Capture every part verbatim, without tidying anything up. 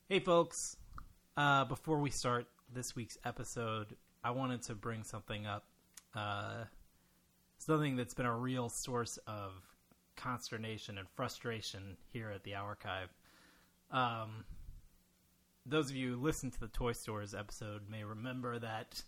Hey, folks. Uh, before we start this week's episode, I wanted to bring something up. Uh, something that's been a real source of consternation and frustration here at the Archive. Um, those of you who listened to the Toy Stores episode may remember that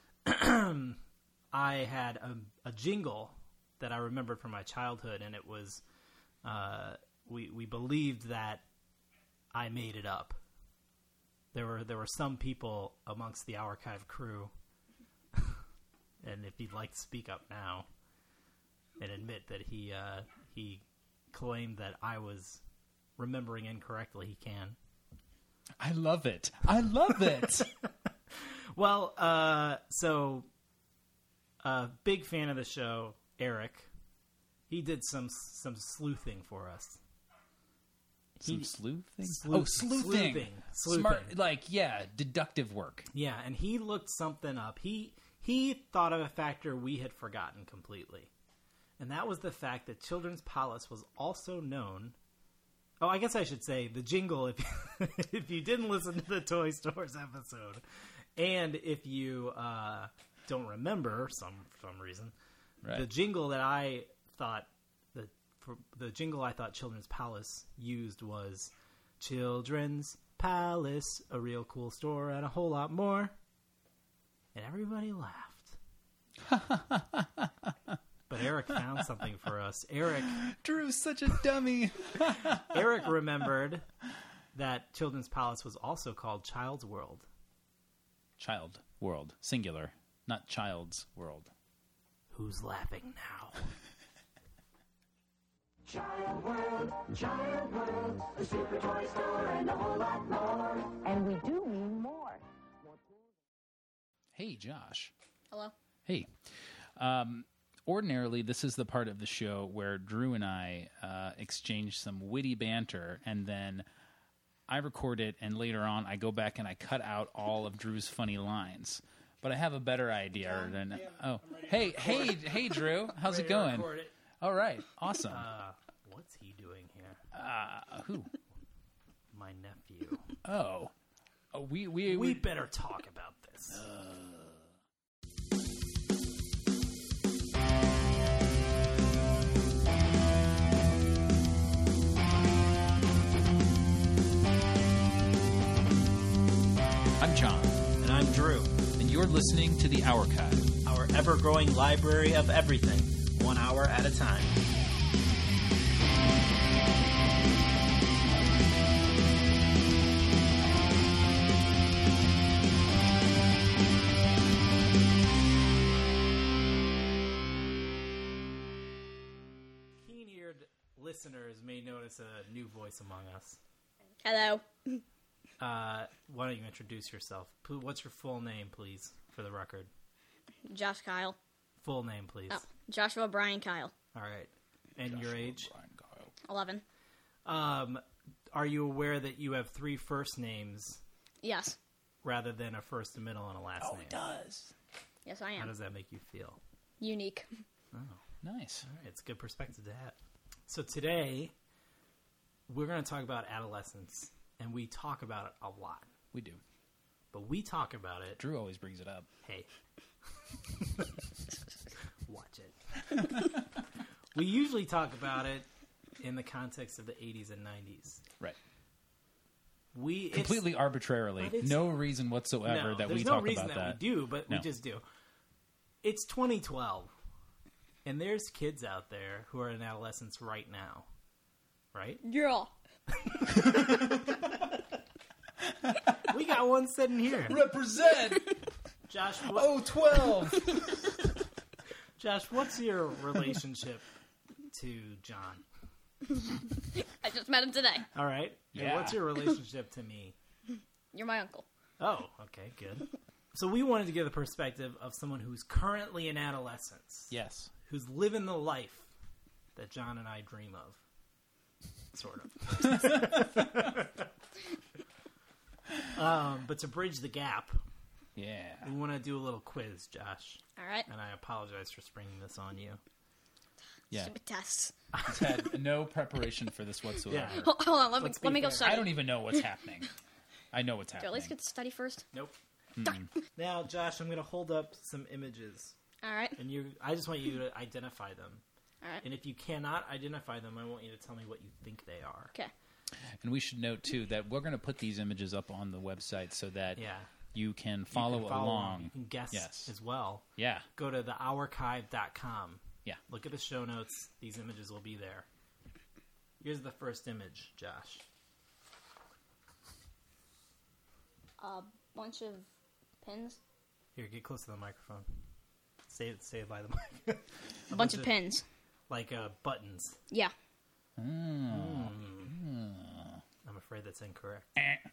I had a, a jingle that I remembered from my childhood, and it was, uh, we, we believed that I made it up. There were there were some people amongst the Archive crew, and if he'd like to speak up now and admit that he uh, he claimed that I was remembering incorrectly, he can. I love it. I love it. Well, uh, so a big fan of the show, Eric. He did some some sleuthing for us. Some He- sleuthing? Sleuth- oh, sleuthing. sleuthing. Sleuthing. Smart, like, yeah, deductive work. Yeah, and he looked something up. He he thought of a factor we had forgotten completely. And that was the fact that Children's Palace was also known... Oh, I guess I should say the jingle, if you, if you didn't listen to the Toy Stores episode, and if you uh, don't remember some some reason, Right. the jingle that I thought... the for, the jingle I thought Children's Palace used was... Children's Palace, a real cool store, and a whole lot more. And everybody laughed. But Eric found something for us. Eric Drew's such a dummy. Eric remembered that Children's Palace was also called Child's World. Child world. Singular. Not child's world. Who's laughing now? Child World, Child World, the super toy store and a whole lot more. And we do mean more. Hey, Josh. Hello. Hey. Um, ordinarily, this is the part of the show where Drew and I uh, exchange some witty banter, and then I record it, and later on I go back and I cut out all of Drew's funny lines. But I have a better idea than... Oh, hey, hey, hey, Drew. How's it going? It. All right. Awesome. Uh, what's he doing here? Uh, who? My nephew. Oh. Oh, we, we, We we, better talk about this. I'm John, And I'm Drew. and you're listening to The Archive. Our ever-growing library of everything, one hour at a time. Keen-eared listeners may notice a new voice among us. Hello. Uh, why don't you introduce yourself? P- What's your full name, please, for the record? Josh Kyle. Full name, please. Oh, Joshua Brian Kyle. All right. And your age? eleven. Um, are you aware that you have three first names Yes. rather than a first, a middle, and a last Oh, name? it does. Yes, I How am. does that make you feel? Unique. Oh, Nice. all right. It's a good perspective to have. So today, we're going to talk about adolescence, and we talk about it a lot. We do. But we talk about it... Drew always brings it up. Hey. Watch it. We usually talk about it in the context of the eighties and nineties. Right. We it's- Completely arbitrarily. but it's- No reason whatsoever no, that there's we no talk reason about that, that. we do, but No. we just do. It's twenty twelve, and there's kids out there who are in adolescence right now, right? Yeah. We got one sitting here. Represent! Josh, what, oh, twelve! Josh, what's your relationship to John? I just met him today. All right. And Yeah. what's your relationship to me? You're my uncle. Oh, okay, good. So we wanted to give the perspective of someone who's currently in adolescence, Yes. who's living the life that John and I dream of. Sort of. um, but to bridge the gap, Yeah. we want to do a little quiz, Josh. All right. And I apologize for springing this on you. Yeah. Stupid tests. He's had no preparation for this whatsoever. Yeah. Hold, hold on. Let me Let's be let me go fair. study. I don't even know what's happening. I know what's Do I happening. at least get to study first? Nope. Now, Josh, I'm going to hold up some images, All right. and you. I just want you to identify them. All right. And if you cannot identify them, I want you to tell me what you think they are. Okay. And we should note, too, that we're going to put these images up on the website so that Yeah. you can You follow, can follow along. You can guess Yes. as well. Yeah. Go to the ourchive dot com. Yeah. Look at the show notes. These images will be there. Here's the first image, Josh. A bunch of pins. Here, get close to the microphone. Say it, say it by the mic. A bunch of pins. Like uh, buttons. Yeah. Mm. I'm afraid that's incorrect.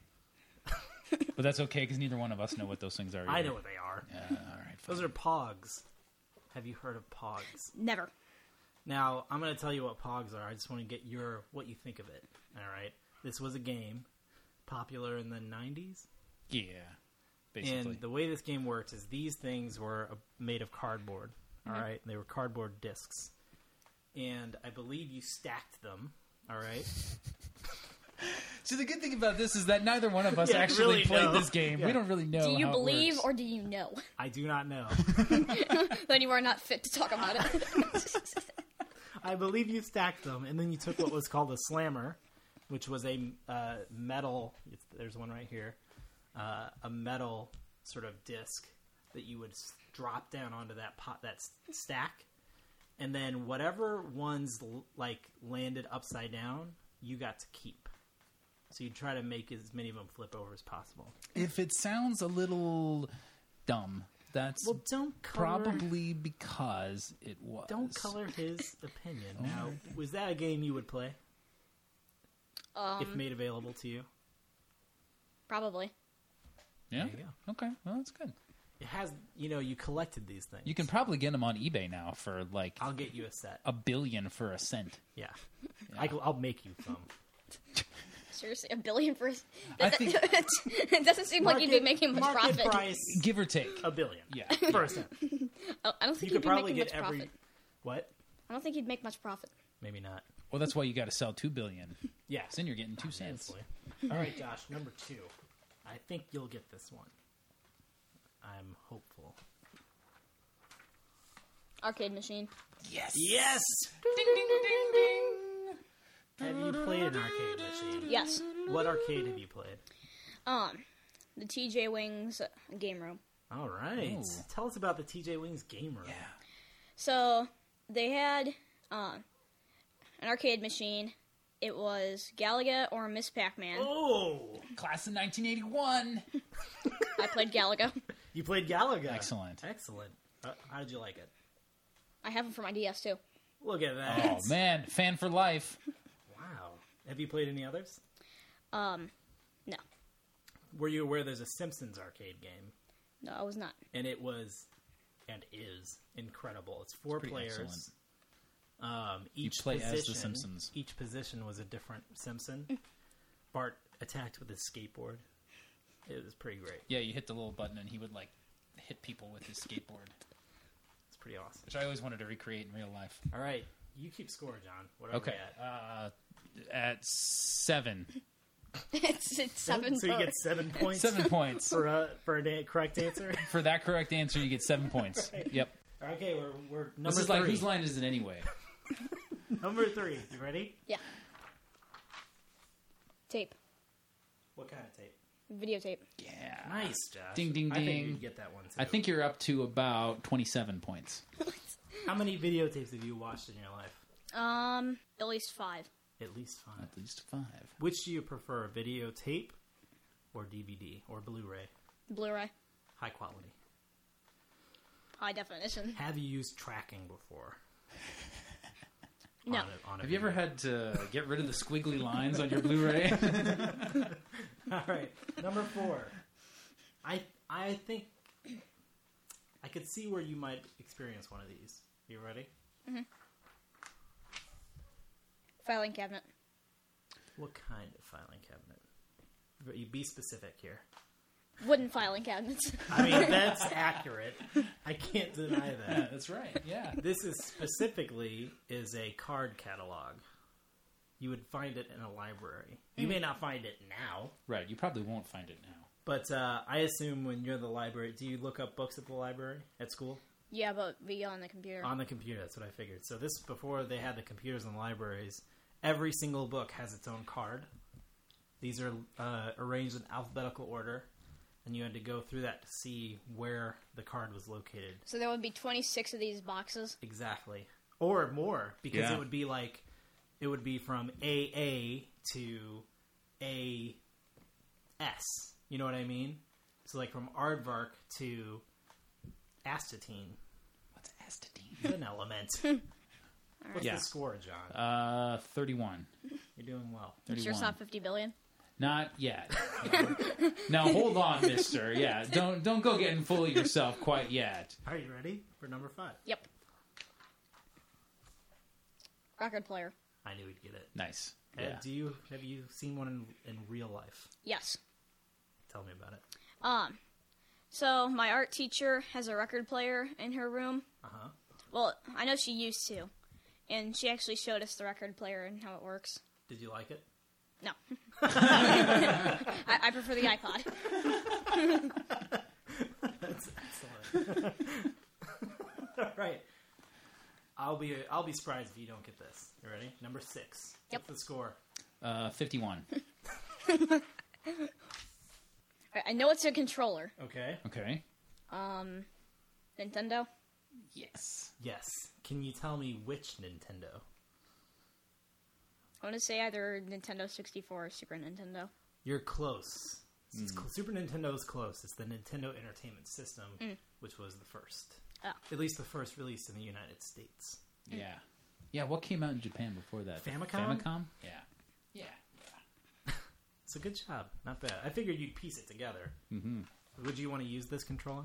But that's okay, because neither one of us know what those things are. I either. know what they are. Yeah, all right. Fine. Those are pogs. Have you heard of pogs? Never. Now, I'm going to tell you what pogs are. I just want to get your what you think of it. All right. This was a game popular in the nineties. Yeah, basically. And the way this game works is these things were uh, made of cardboard. All right. They were cardboard discs. And I believe you stacked them. All right. So the good thing about this is that neither one of us Yeah, actually really played know. this game. Yeah. We don't really know Do you how it believe works. or do you know? I do not know. Then you are not fit to talk about it. I believe you stacked them, and then you took what was called a slammer, which was a uh, metal. It's, there's one right here, uh, a metal sort of disc that you would s- drop down onto that pot, that s- stack, and then whatever ones l- like landed upside down, you got to keep. So you try to make as many of them flip over as possible. If it sounds a little dumb, that's Well, don't color, probably because it was. don't color his opinion. Now, was that a game you would play Um, if made available to you? probably. Yeah. There you go. Okay. Well, that's good. It has, you know, you collected these things. You can probably get them on eBay now for like I'll get you a set. a billion for a cent. Yeah, I, will make you some. Seriously, a billion for... I think- it doesn't seem like you'd be making much market profit. price Give or take. a billion. Yeah. for a cent. Oh, I don't think You you'd could be probably making get much every. profit. What? I don't think you'd make much profit. Maybe not. Well, that's why you got to sell two billion. Yeah. Then you're getting two cents. Obviously. All right, Josh. Number two. I think you'll get this one. I'm hopeful. Arcade machine. Yes. Yes. Ding ding ding ding. Have you played an arcade machine? Yes. What arcade have you played? Um, the T J Wings game room. All right. Ooh. Tell us about the T J Wings game room. Yeah. So they had uh, an arcade machine. It was Galaga or Miss Pac-Man. Oh, Class of nineteen eighty-one. I played Galaga. you played Galaga. Excellent. Excellent. Uh, how did you like it? I have them for my D S too. Look at that. Oh man, fan for life. Wow. Have you played any others? Um, no, Were you aware there's a Simpsons arcade game? no, I was not. And it was, and is, incredible. It's four pretty players. excellent. Um, each play as the position, Simpsons. Each position was a different Simpson. Bart attacked with his skateboard. It was pretty great. Yeah, you hit the little button and he would like hit people with his skateboard, It's pretty awesome. which I always wanted to recreate in real life. All right, you keep score, John. What are Okay. we at? Uh, at seven. it's, it's seven. So you per- get seven points Seven points. for a for a da- correct answer. For that correct answer, you get seven points. Yep. Okay, we're we're number This is three. like, whose line is it anyway? Number three. You ready? Yeah. Tape. What kind of tape? Videotape. Yeah. Nice, Josh. Ding, ding, I think ding. you'd get that one too. I think you're up to about twenty-seven points. How many videotapes have you watched in your life? Um, at least five. At least five. At least five. Which do you prefer, videotape or D V D or Blu-ray? Blu-ray. High quality. High definition. Have you used tracking before? No. On a, on a Have you ever video? had to get rid of the squiggly lines on your Blu-ray? All right, number four. I I think I could see where you might experience one of these. You ready? Filing cabinet. What kind of filing cabinet? But you be specific here. Wooden filing cabinets. I mean, that's accurate. I can't deny that. That's right. Yeah. This is specifically is a card catalog. you would find it in a library. You may not find it now, Right. You probably won't find it now. but uh, I assume when you're in the library, do you look up books at the library at school? Yeah, but we on the computer. On the computer, that's what I figured. So this, before they had the computers in libraries, every single book has its own card. These are uh, arranged in alphabetical order, and you had to go through that to see where the card was located. So there would be twenty-six of these boxes. Exactly. Or more, because Yeah. it would be like, it would be from A A to A S. You know what I mean? So like from aardvark to astatine. What's astatine? It's an element. What's Yeah. the score, John? Uh, thirty-one. You're doing well. I'm sure it's not fifty billion. Not yet. Now hold on, Mister. Yeah, don't don't go getting full of yourself quite yet. Are you ready for number five? Yep. Record player. I knew he'd get it. Nice. Uh, Yeah. do you have you seen one in, in real life? Yes. Tell me about it. Um, so my art teacher has a record player in her room. Uh huh. Well, I know she used to, and she actually showed us the record player and how it works. Did you like it? No, I, I prefer the iPod. That's excellent. All right. I'll be I'll be surprised if you don't get this. You ready? Number six. Yep. What's the score? Uh, fifty-one. I- I know it's a controller. Okay. Okay. Um, Nintendo. Yes. Yes. Can you tell me which Nintendo? I want to say either Nintendo sixty-four or Super Nintendo. You're close. It's cl- Super Nintendo's close. It's the Nintendo Entertainment System, which was the first. Oh. At least the first release in the United States. Yeah. Yeah. What came out in Japan before that? Famicom? Famicom. Yeah. Yeah. It's a good job. Not bad. I figured you'd piece it together. Mm-hmm. Would you want to use this controller?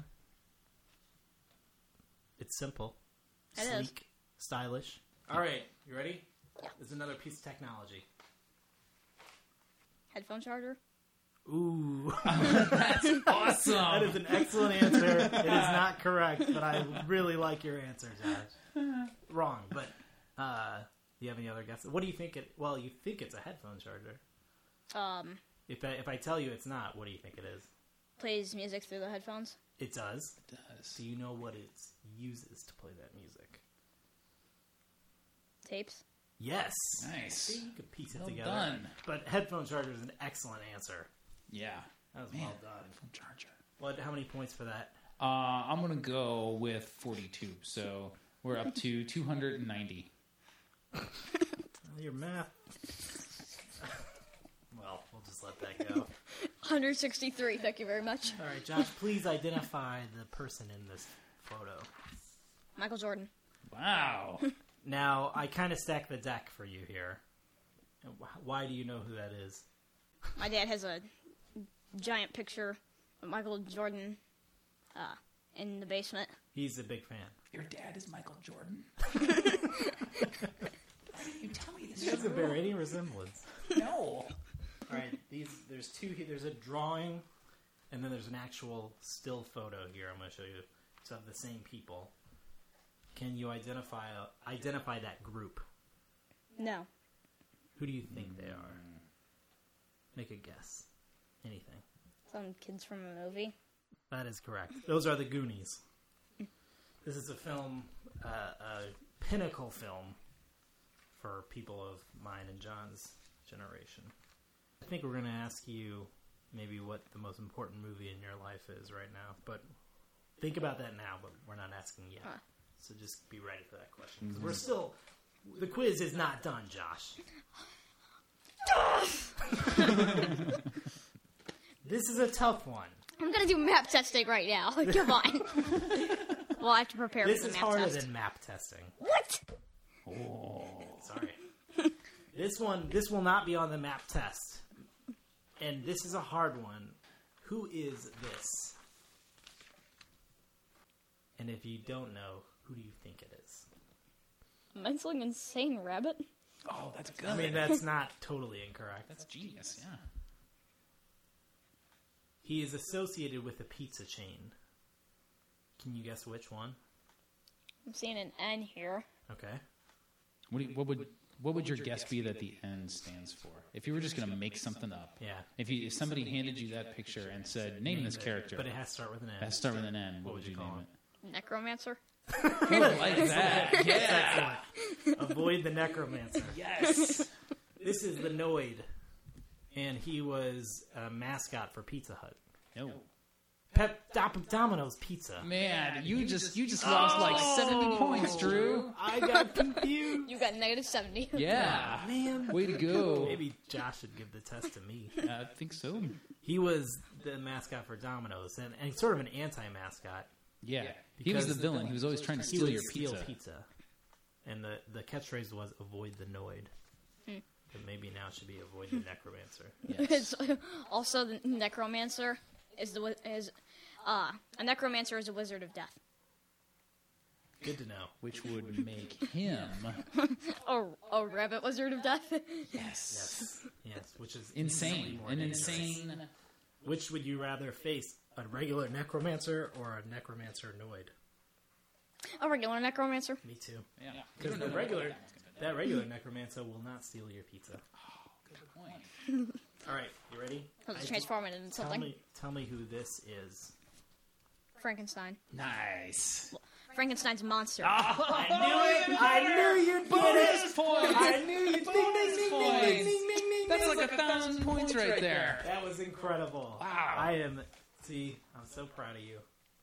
It's simple. It is. Sleek. Stylish. All right. You ready? Yeah. There's another piece of technology. Headphone charger. Ooh. Awesome. That is an excellent answer. It is not correct, but I really like your answer, Josh. Wrong, but uh, do you have any other guesses? What do you think it... Well, you think it's a headphone charger. Um, If I, if I tell you it's not, what do you think it is? plays music through the headphones. It does. It does. Do you know what it uses to play that music? Tapes. Yes. Nice. See, you could piece it Well together. done. But headphone charger is an excellent answer. Yeah. That was Man. well done. Phone charger. What? How many points for that? Uh, I'm gonna go with forty-two. So we're up to two hundred ninety. Well, your math. Well, we'll just let that go. one hundred sixty-three. Thank you very much. All right, Josh, please identify the person in this photo. Michael Jordan. Wow. Now, I kind of stacked the deck for you here. Wh- Why do you know who that is? My dad has a giant picture of Michael Jordan uh, in the basement. He's a big fan. Your dad is Michael Jordan. You tell me this. He doesn't bear any resemblance. No. All right, these there's two here. There's a drawing, and then there's an actual still photo here. I'm going to show you. It's of the same people. Can you identify identify that group? No. Who do you think they are? Make a guess. Anything. Some kids from a movie. That is correct. Those are the Goonies. This is a film, uh, a pinnacle film for people of mine and John's generation. I think we're going to ask you maybe what the most important movie in your life is right now. But think about that now, but we're not asking yet. Huh. So just be ready for that question. 'Cause we're still... The quiz is not done, Josh. This is a tough one. I'm gonna do map testing right now. Come on. Well, I have to prepare This for is the map harder test. than map testing. What? Sorry. This one, this will not be on the map test. And this is a hard one. Who is this? And if you don't know, who do you think it is? Mentally insane rabbit. Oh, that's good. I mean, that's not totally incorrect. That's genius. Yeah. He is associated with a pizza chain. Can you guess which one? I'm seeing an N here. Okay. What, do you, what would What would your guess be that the N stands for? If you were just going to make something up. Yeah. If you if somebody handed you that picture and said, name this character. But it has to start with an N. It has to start with an N. What, would you, call name it? Necromancer. Oh, like that. Yeah. Excellent. Avoid the necromancer. Yes. This is the Noid, and he was a mascot for Pizza Hut. No. Pep Dom- Domino's Pizza. Man, you just you just lost like seventy points, Drew. I got confused. You got negative seventy. Yeah. Man, Way to go. maybe Josh should give the test to me. I think so. He was the mascot for Domino's, and, and he's sort of an anti-mascot. Yeah. He was the Because villain. He was always trying to He steal would your steal pizza. pizza. And the, the catchphrase was avoid the Noid. Hmm. But maybe now it should be avoid the necromancer. Yes. It's also the necromancer is the wi- is uh a necromancer is a wizard of death. Good to know. Which would make him Oh, a rabbit wizard of death. yes. Yes. Yes, which is Insane. more An dangerous. insane. Which would you rather face, a regular necromancer or a necromancer Noid? A regular necromancer. Me too. Yeah. Because the regular, that regular necromancer will not steal your pizza. Point. All right, you ready? Let's I- transform it into Tell something. me, tell me who this is. Frankenstein. Nice. Frankenstein's monster. I knew it! I knew you'd get it! Points. I knew you'd ding, ding, ding, ding, ding, ding, ding, ding. That's like a thousand points right there. That was incredible. Wow. I am. See, I'm so proud of you.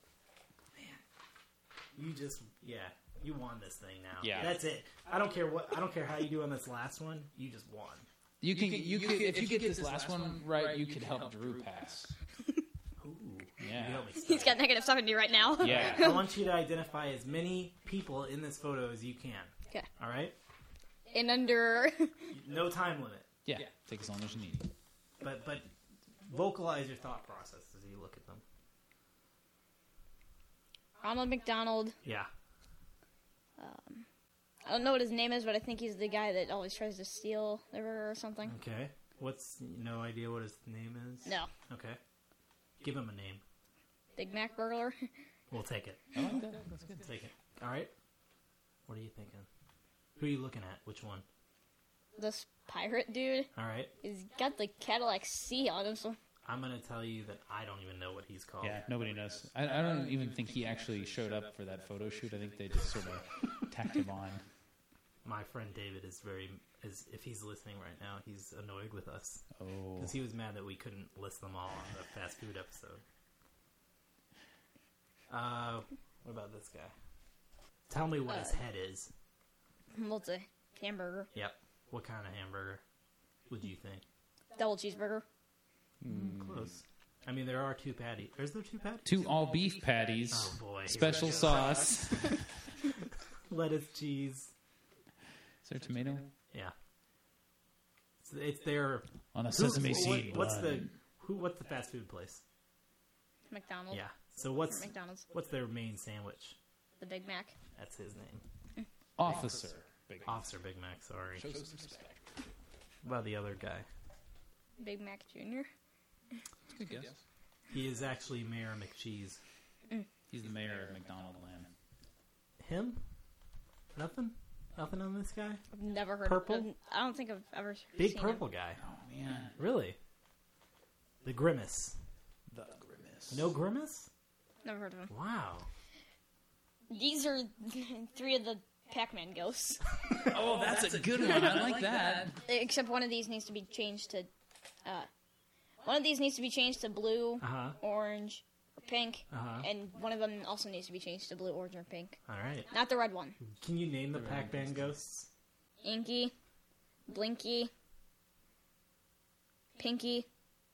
Man, you just yeah, you won this thing now. Yeah. That's it. I don't care what. I don't care how you do on this last one. You just won. You can, you could, if you get this last one right, you could help Drew pass. Ooh. Yeah. You helped me He's start. got negative seventy right now. Yeah. I want you to identify as many people in this photo as you can. Okay. All right. In under No time limit. Yeah. Take as long as you need. But but vocalize your thought process as you look at them. Ronald McDonald. Yeah. I don't know what his name is, but I think he's the guy that always tries to steal the burger or something. Okay. What's no idea what his name is? No. Okay. Give him a name. Big Mac burglar. We'll take it. I like that. That's good. Take it. All right. What are you thinking? Who are you looking at? Which one? This pirate dude. All right. He's got the Cadillac C on him, so I'm gonna tell you that I don't even know what he's called. Yeah, nobody knows. I, I don't even think he actually showed up for that photo shoot. I think they just sort of tacked him on. My friend David is very is if he's listening right now, he's annoyed with us Oh. because he was mad that we couldn't list them all on the fast food episode. Uh, what about this guy? Tell me what his Uh, head is. well, it's a hamburger. Yep. What kind of hamburger would you think? Double cheeseburger. Close. I mean, there are two patties. Is there two patties? Two all beef patties, Oh boy. Here special we go. sauce. Lettuce, cheese. Is there tomato? Yeah. It's, it's their On a who- sesame what- seed What's the bun. who? What's the fast food place? McDonald's. Yeah. So what's Or McDonald's. what's their main sandwich? The Big Mac. That's his name. Officer? Big Officer Big Mac. Sorry. Show some respect. What about the other guy? Big Mac Junior Good guess. He is actually Mayor McCheese. He's the mayor of McDonald Land. Him? Nothing. Nothing on this guy. I've never heard Purple? of him. I don't think I've ever Big seen purple him. guy. Oh man, Really? The Grimace. the grimace. No Grimace? Never heard of him. Wow. These are three of the Pac-Man ghosts. Oh, that's, a good one. I like that. Except one of these needs to be changed to, uh, one of these needs to be changed to blue, Uh huh. orange, or pink, Uh-huh. and one of them also needs to be changed to blue, orange, or pink. All right. Not the red one. Can you name the Pac-Man ghosts? Inky, Blinky, Pinky,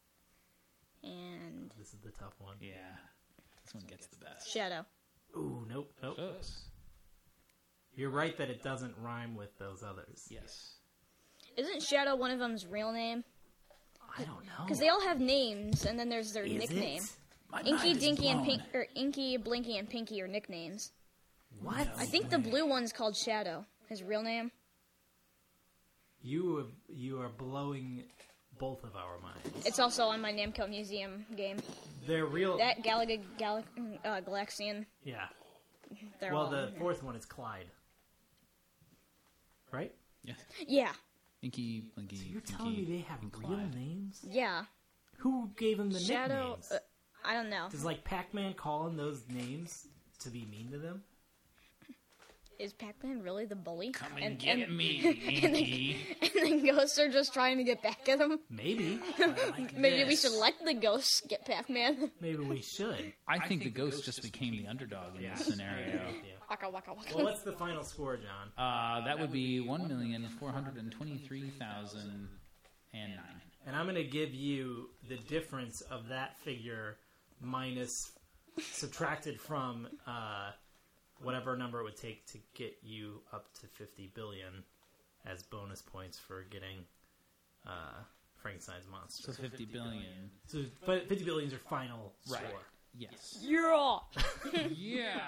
and This is the tough one. Yeah, this one gets the best. Shadow. Ooh, nope, nope. Close. You're right that it doesn't rhyme with those others. Yes. Isn't Shadow one of them's real name? I don't know. Because they all have names, and then there's their Is nickname. it? My Inky, mind is Dinky, and blown. Pink, or Inky, Blinky, and Pinky are nicknames. What? I think the blue one's called Shadow. His real name. You have, you are blowing both of our minds. It's also on my Namco Museum game. They're real. That Galaga Gal- uh, Galaxian. yeah. They're Well, all the in there. fourth one is Clyde. Right? Yeah. Yeah, Inky, Blinky, You're Pinky, telling me they have and real Clyde. names? yeah. Who gave them the Shadow. nicknames? Uh, I don't know. Does like Pac-Man call them those names to be mean to them? Is Pac-Man really the bully? Come and, get me, and, Inky. then, and then ghosts are just trying to get back at him. Maybe. Like Maybe we this. should let the ghosts get Pac-Man. Maybe we should. I think the ghost just became the underdog in this scenario. Yeah. Waka waka waka. Well, what's the final score, John? Uh, that would be one million four hundred twenty-three thousand nine. And I'm going to give you the difference of that figure minus subtracted from uh, whatever number it would take to get you up to fifty billion as bonus points for getting uh, Frankenstein's monster. So fifty billion. So, but fifty billion is your final Right. score. Yes. Yeah. Yeah.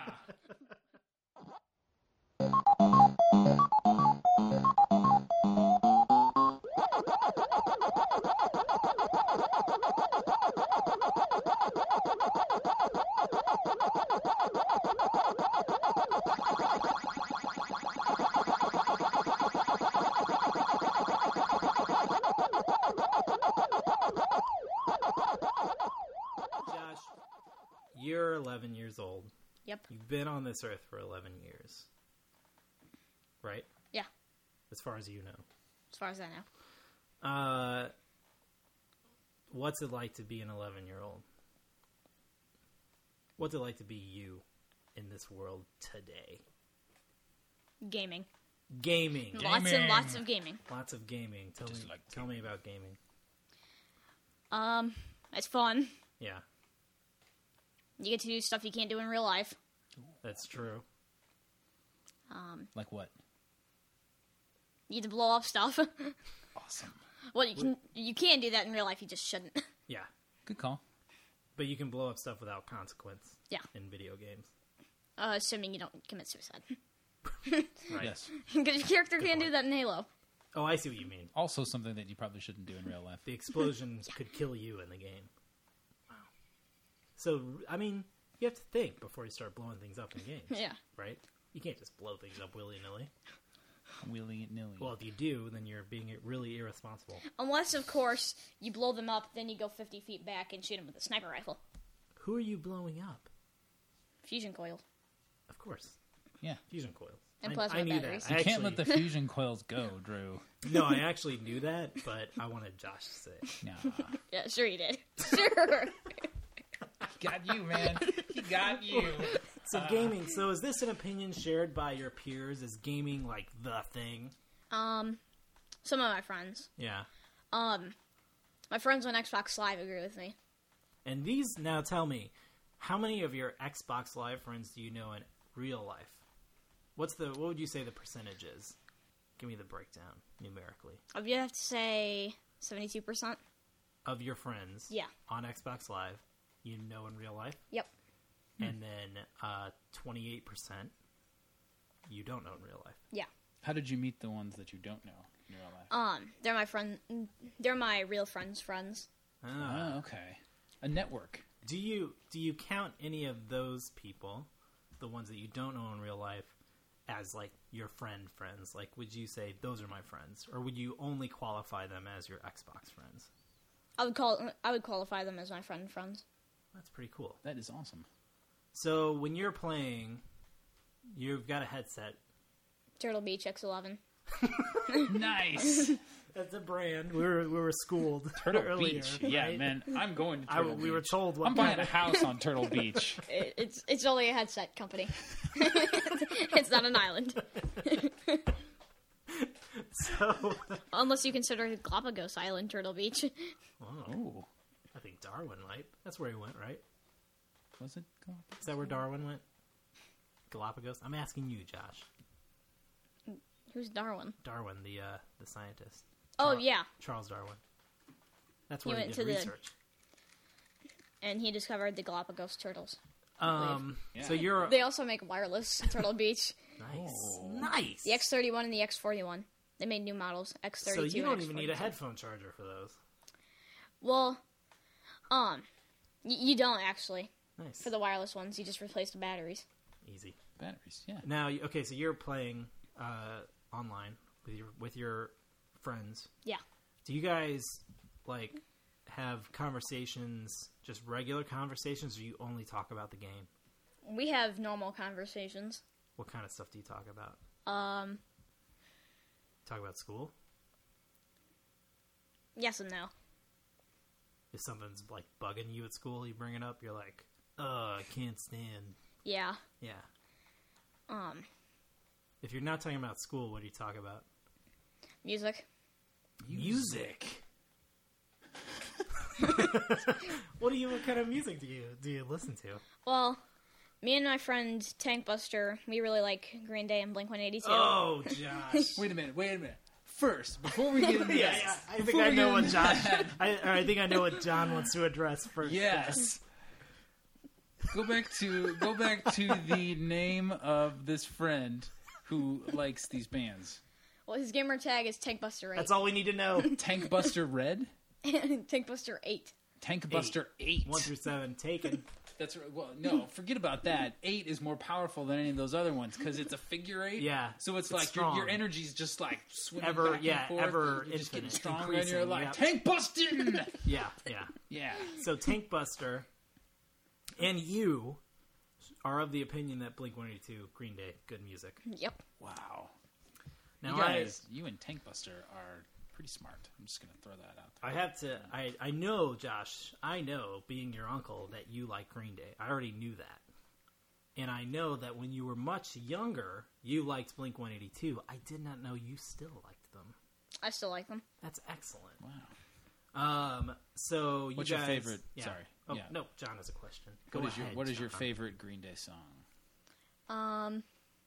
Josh, you're eleven years old. Yep. You've been on this earth for eleven years. Right? Yeah. As far as you know. As far as I know. Uh, what's it like to be an eleven-year-old? What's it like to be you in this world today? Gaming. Gaming. Lots and Gaming. lots of gaming. Lots of gaming. Tell me, Just like tell me about gaming. Um, it's fun. Yeah, You get to do stuff you can't do in real life. that's true. Um, Like what? you get to blow up stuff. Awesome. Well, you can you can do that in real life. You just shouldn't. Yeah, Good call. but you can blow up stuff without consequence. Yeah. In video games. Uh, assuming you don't commit suicide, Right. Yes. because your character can't point. do that in Halo. Oh, I see what you mean. Also something that you probably shouldn't do in real life. The explosions could kill you in the game. Wow. So, I mean, you have to think before you start blowing things up in games. Yeah. Right? You can't just blow things up willy-nilly. Willy-nilly. Well, if you do, then you're being really irresponsible. Unless, of course, you blow them up, then you go fifty feet back and shoot them with a sniper rifle. Who are you blowing up? Fusion coil. Of course. Yeah. Fusion coils. And I, plasma I knew batteries. that. I You can't actually- let the fusion coils go, Drew. No, I actually knew that, but I wanted Josh to say it. Nah. Yeah, sure you did. Sure. Got you, man. He got you. So gaming, so is this an opinion shared by your peers? Is gaming like the thing? um, some of my friends. Yeah. Um, my friends on Xbox Live agree with me. And these, now tell me, how many of your Xbox Live friends do you know in real life? What's the, what would you say the percentage is? Give me the breakdown, numerically. I'd have to say seventy-two percent. Of your friends Yeah. on Xbox Live, you know in real life? Yep. And then uh, twenty-eight percent you don't know in real life. Yeah. How did you meet the ones that you don't know in real life? Um, they're my friend. They're my real friends' friends. Ah. Oh, okay. A network. Do you do you count any of those people, the ones that you don't know in real life, as like your friend friends? Like, would you say those are my friends, or would you only qualify them as your Xbox friends? I would call. I would qualify them as my friend friends. That's pretty cool. That is awesome. So when you're playing, you've got a headset. Turtle Beach X eleven. Nice. That's a brand. We were we were schooled Turtle earlier, Beach. Yeah, right? man. I'm going to I, Turtle we Beach. were told what I'm buying kind a of- house on Turtle Beach. It, it's it's only a headset company. It's not an island, So, unless you consider Galapagos Island Turtle Beach. oh, Oh, I think Darwin might. That's where he went, right? was it? Is that where Darwin went? Galapagos. I'm asking you, Josh. Who's Darwin? Darwin, the uh, the scientist. Oh Char- yeah, Charles Darwin. That's He where he, went did to the- research. and he discovered the Galapagos turtles. Um, Yeah. so you're They also make wireless Turtle Beach. nice, Oh. nice. The X thirty-one and the X forty-one. They made new models. X so thirty-two. you and don't even need a X forty-two. headphone charger for those. Well, um, y- you don't actually. Nice, For the wireless ones, you just replace the batteries. easy. Batteries, yeah. Now, you- okay, so you're playing uh, online with your with your friends. Yeah. Do you guys like have conversations, just regular conversations, or you only talk about the game? We have normal conversations. What kind of stuff do you talk about? Um, Talk about school? yes and no. If something's like bugging you at school, you bring it up. You're like, "Uh, I can't stand." Yeah. Yeah. Um, If you're not talking about school, what do you talk about? music. Music. What do you? What kind of music do you do you listen to? Well, me and my friend Tank Buster, we really like Green Day and Blink one eighty-two. Oh, Josh. Wait a minute, wait a minute. First, before we get into Yeah, this, yeah. I think before I we know get what into John. that, I, or I think I know what John wants to address first. yes. Go back to go back to the name of this friend who likes these bands. Well, his gamer tag is Tank Buster eight. That's all we need to know. Tank Buster Red, Tank Buster eight. Tank Buster Eight. One through seven, taken. That's right. Well, no, forget about that. Eight is more powerful than any of those other ones because it's a figure eight. Yeah, So it's, it's like your, strong. your energy's just like swimming Ever- back yeah, and forth. ever You're just getting infinite, stronger, and you're increasing, like yep. tank busting. Yeah, yeah. Yeah. So Tank Buster and you are of the opinion that Blink one eighty-two, Green Day, good music. Yep. Wow. Now you guys, you and Tank Buster are pretty smart. I'm just gonna throw that out I, I there. have to. I I know, Josh. I know, being your uncle, that you like Green Day. I already knew that, and I know that when you were much younger, you liked Blink one eighty-two. I did not know you still liked them. I still like them. That's excellent. Wow. Um. So you What's guys, your favorite- Yeah. sorry, Oh yeah. no, John has a question. Go What is your ahead, What is your John. favorite Green Day song? Um,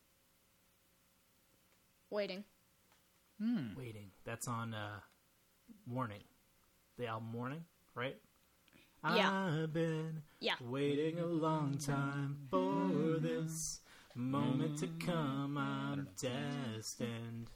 waiting. Hmm. Waiting. That's on uh, Warning, the album Warning, right? Yeah. I've been Yeah. waiting a long time for this moment to come. I'm destined.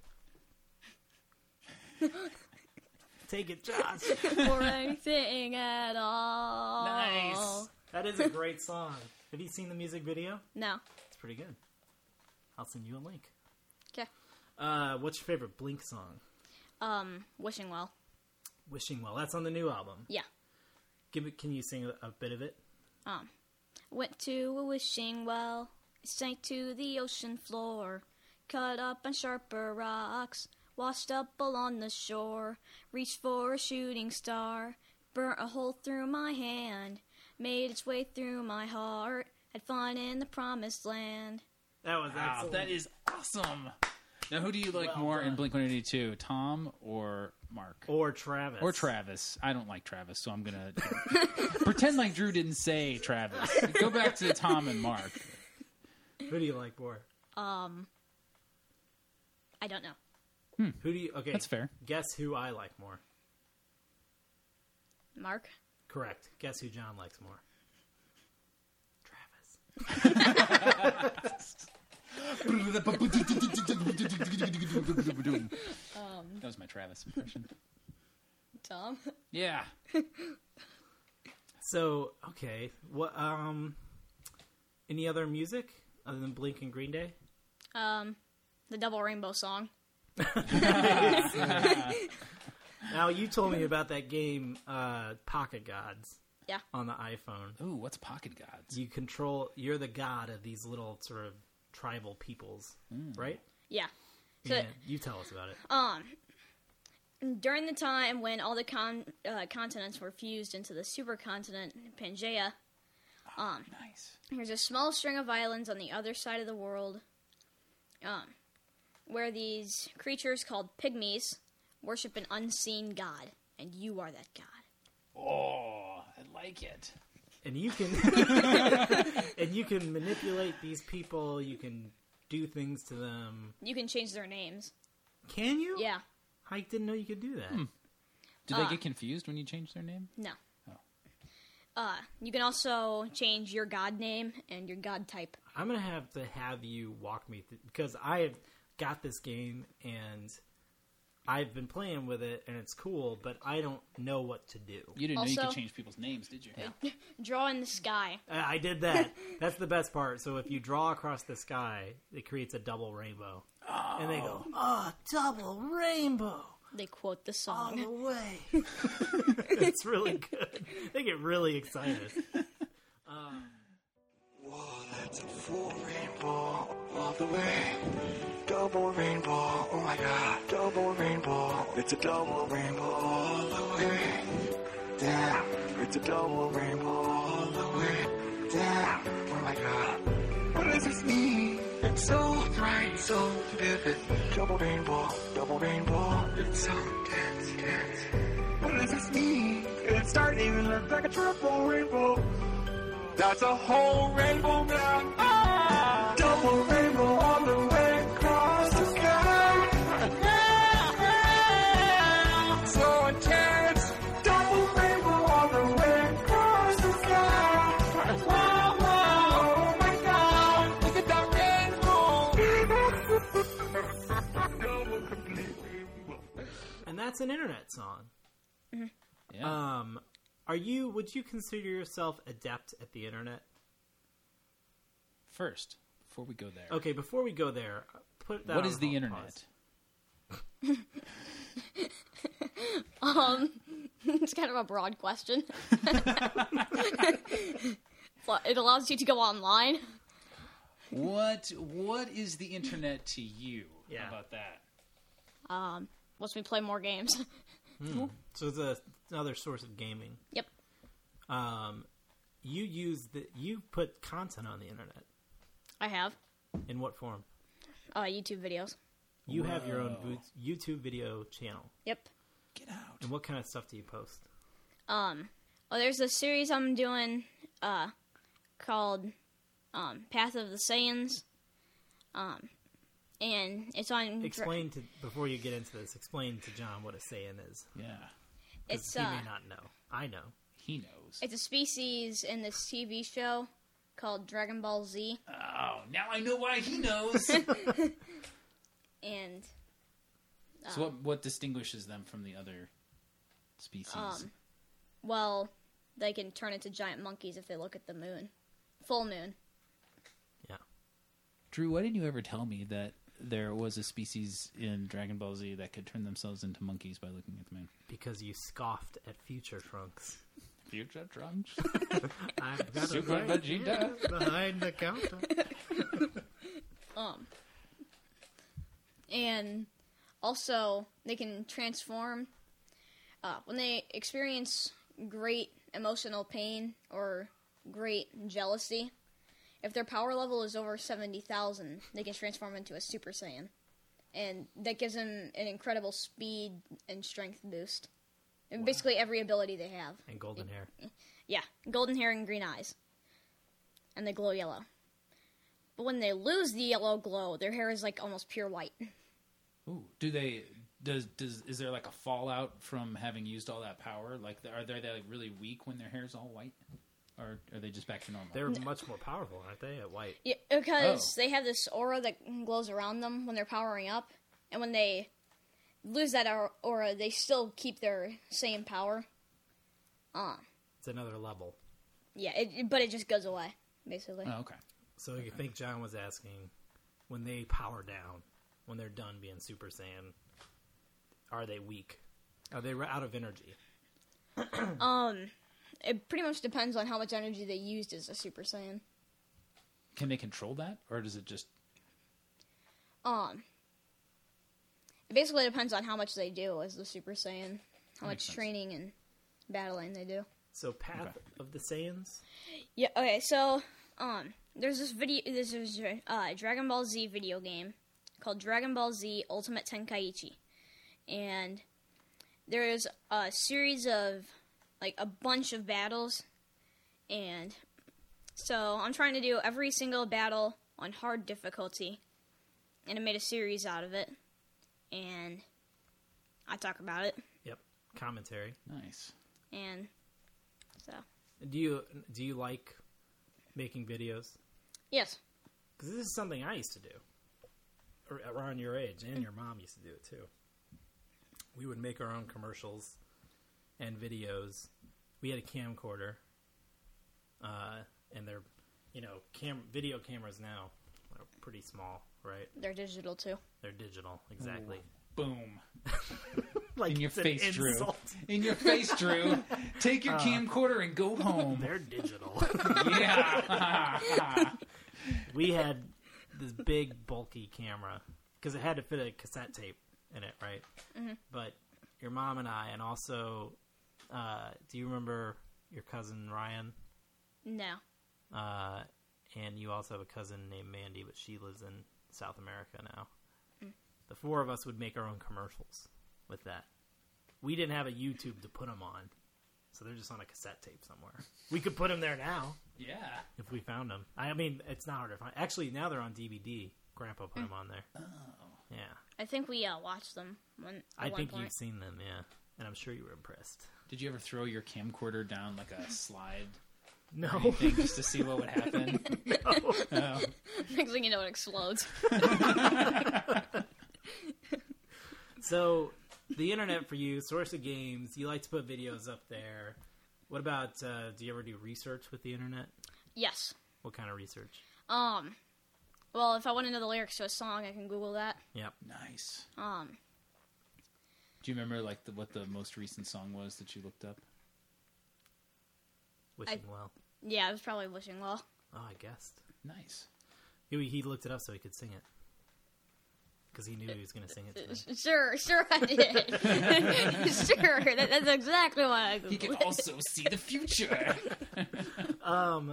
Take it, Josh. For anything at all. Nice. That is a great song. Have you seen the music video? No. It's pretty good. I'll send you a link. Okay. Uh, what's your favorite Blink song? Um, wishing well. Wishing Well. That's on the new album. Yeah. Give it. Can you sing a, a bit of it? Um, went to a wishing well, sank to the ocean floor, cut up on sharper rocks, washed up along the shore, reached for a shooting star, burnt a hole through my hand, made its way through my heart, had fun in the promised land. That was Wow, excellent. that is awesome. Now, who do you like Well more in done. Blink one eighty-two, Tom or Mark? Or Travis. Or Travis. I don't like Travis, so I'm going to pretend like Drew didn't say Travis. Go back to Tom and Mark. Who do you like more? Um, I don't know. Who do you? Okay, That's fair. Guess who I like more. Mark? Correct. Guess who John likes more. Travis. That was my Travis impression. Tom? Yeah. So okay, what? Um, any other music other than Blink and Green Day? Um, the Double Rainbow song. Now you told me about that game, uh, Pocket Gods. Yeah. On the iPhone, Ooh, what's Pocket Gods? you control. You're the god of these little sort of tribal peoples, right? Yeah. So, Yeah. You tell us about it. um, during the time when all the con- uh, continents were fused into the supercontinent Pangea, um, Nice. there's a small string of islands on the other side of the world, um, where these creatures called pygmies worship an unseen god, and you are that god. Oh, I like it. And you can and you can manipulate these people. You can do things to them. You can change their names. Can you? Yeah. I didn't know you could do that. Do Uh. they get confused when you change their name? No. Oh. Uh, you can also change your god name and your god type. I'm gonna have to have you walk me through because I have got this game and I've been playing with it and it's cool, but I don't know what to do. You didn't know you Also- could change people's names, did you? Draw in the sky. I I did that. That's the best part. So if you draw across the sky, it creates a double rainbow. Oh, And they go, oh, double rainbow. They quote the All song. the way. It's really good. They get really excited. Um, Whoa, that's a full rainbow all the way. Double rainbow, oh my god. Double rainbow, it's a double rainbow all the way. Damn, it's a double rainbow all the way. Damn, oh my god. What does this mean? It's so bright, so vivid. Double rainbow, double rainbow, it's so dense, dense. What does this mean? It's starting to look like a triple rainbow. That's a whole rainbow now. Ah! Double rainbow all the way across the sky. So intense. Double rainbow all the way across the sky. Wow, wow. Oh my god. Look at that rainbow. Double complete rainbow. and that's an internet song. Yeah. Um, are you? Would you consider yourself adept at the internet? First, before we go there, Okay, before we go there, put that. what on is the hold, internet? pause. Um, it's kind of a broad question. Well, it allows you to go online. What What is the internet to you? Yeah. How about that? Um, lets me play more games. So it's a, another source of gaming. Yep. Um, you use the you put content on the internet. I have In what form? uh, YouTube videos. You have your own vo- YouTube video channel. Yep. Get out. And what kind of stuff do you post? Um, well, there's a series I'm doing uh, called um, Path of the Saiyans. Um, and it's on. Explain to before you get into this. Explain to John what a Saiyan is. Yeah, 'Cause It's he uh, may not know. I know. he knows. it's a species in this T V show called Dragon Ball Z, Oh, now I know why he knows. and So what what distinguishes them from the other species? um, well, they can turn into giant monkeys if they look at the moon, full moon. Yeah. Drew, why didn't you ever tell me that there was a species in Dragon Ball Z that could turn themselves into monkeys by looking at the moon? Because you scoffed at Future Trunks. Future Trunks. I've got Super a Vegeta. behind the counter. Um, and also they can transform uh, when they experience great emotional pain or great jealousy. If their power level is over seventy thousand, they can transform into a Super Saiyan. And that gives them an incredible speed and strength boost. And basically every ability they have. And golden hair. Yeah, golden hair and green eyes. And they glow yellow. But when they lose the yellow glow, their hair is like almost pure white. Ooh, do they? Does does is there like a fallout from having used all that power? Like, are they like really weak when their hair's all white, or are they just back to normal? They're much more powerful, aren't they, at white? Yeah, because Oh. they have this aura that glows around them when they're powering up. And when they lose that aur- aura, they still keep their same power. Uh, It's another level. yeah, it, it- but it just goes away, basically. Oh, okay. So you think John was asking, when they power down, when they're done being Super Saiyan, are they weak? Are they out of energy? Um, it pretty much depends on how much energy they used as a Super Saiyan. Can they control that, or does it just? Um, it basically depends on how much they do as the Super Saiyan, how That makes much sense. training and battling they do. So Path Okay. of the Saiyans? Yeah. Okay. So, um, there's this video. There's this uh, Dragon Ball Z video game called Dragon Ball Z Ultimate Tenkaichi, and there's a series of like a bunch of battles, and so I'm trying to do every single battle on hard difficulty, and I made a series out of it, and I talk about it, Yep. Commentary. Nice. and so Do you do you like making videos? yes. Because this is something I used to do ar- around your age, and your mom used to do it too. We would make our own commercials and videos. We had a camcorder, uh, and they're, you know, cam- video cameras now are pretty small, right? They're digital too. They're digital, exactly. Boom. Like In your it's an face, Drew. insult. In your face, Drew. Take your camcorder and go home. They're digital. Yeah. We had this big, bulky camera because it had to fit a cassette tape in it, right? Mm-hmm. But your mom and I, and also, uh, do you remember your cousin Ryan? No. Uh, and you also have a cousin named Mandy, but she lives in South America now. Mm. The four of us would make our own commercials with that. We didn't have a YouTube to put them on, so they're just on a cassette tape somewhere. We could put them there now Yeah. if we found them. I mean, it's not hard to find. Actually, now they're on D V D. Grandpa put them on there. Oh. Yeah. I think we uh, watched them one. At I one think point. you've seen them, yeah. And I'm sure you were impressed. Did you ever throw your camcorder down like a slide No. or anything just to see what would happen? No. Oh. Next thing you know, it explodes. So, the internet for you, source of games, you like to put videos up there. What about, uh, do you ever do research with the internet? Yes. What kind of research? Um. Well, if I want to know the lyrics to a song, I can Google that. Yep. Nice. Um. Do you remember like the, what the most recent song was that you looked up? Wishing well. Yeah, it was probably Wishing Well. Oh, I guessed. Nice. He, he looked it up so he could sing it. Because he knew he was going to sing it to me. Sure, sure I did. Sure, that, that's exactly why I Googled He can it. also see the future. Um.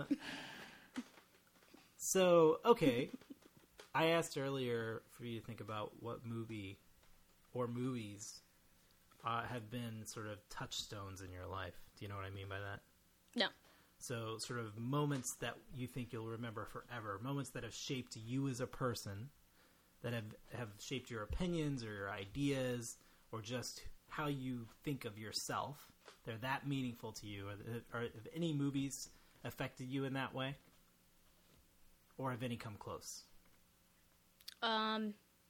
So, okay. I asked earlier for you to think about what movie or movies uh, have been sort of touchstones in your life. Do you know what I mean by that? No. So, sort of moments that you think you'll remember forever. Moments that have shaped you as a person, that have, have shaped your opinions or your ideas, or just how you think of yourself. They're that meaningful to you. Are, are, have any movies affected you in that way? Or have any come close? Um.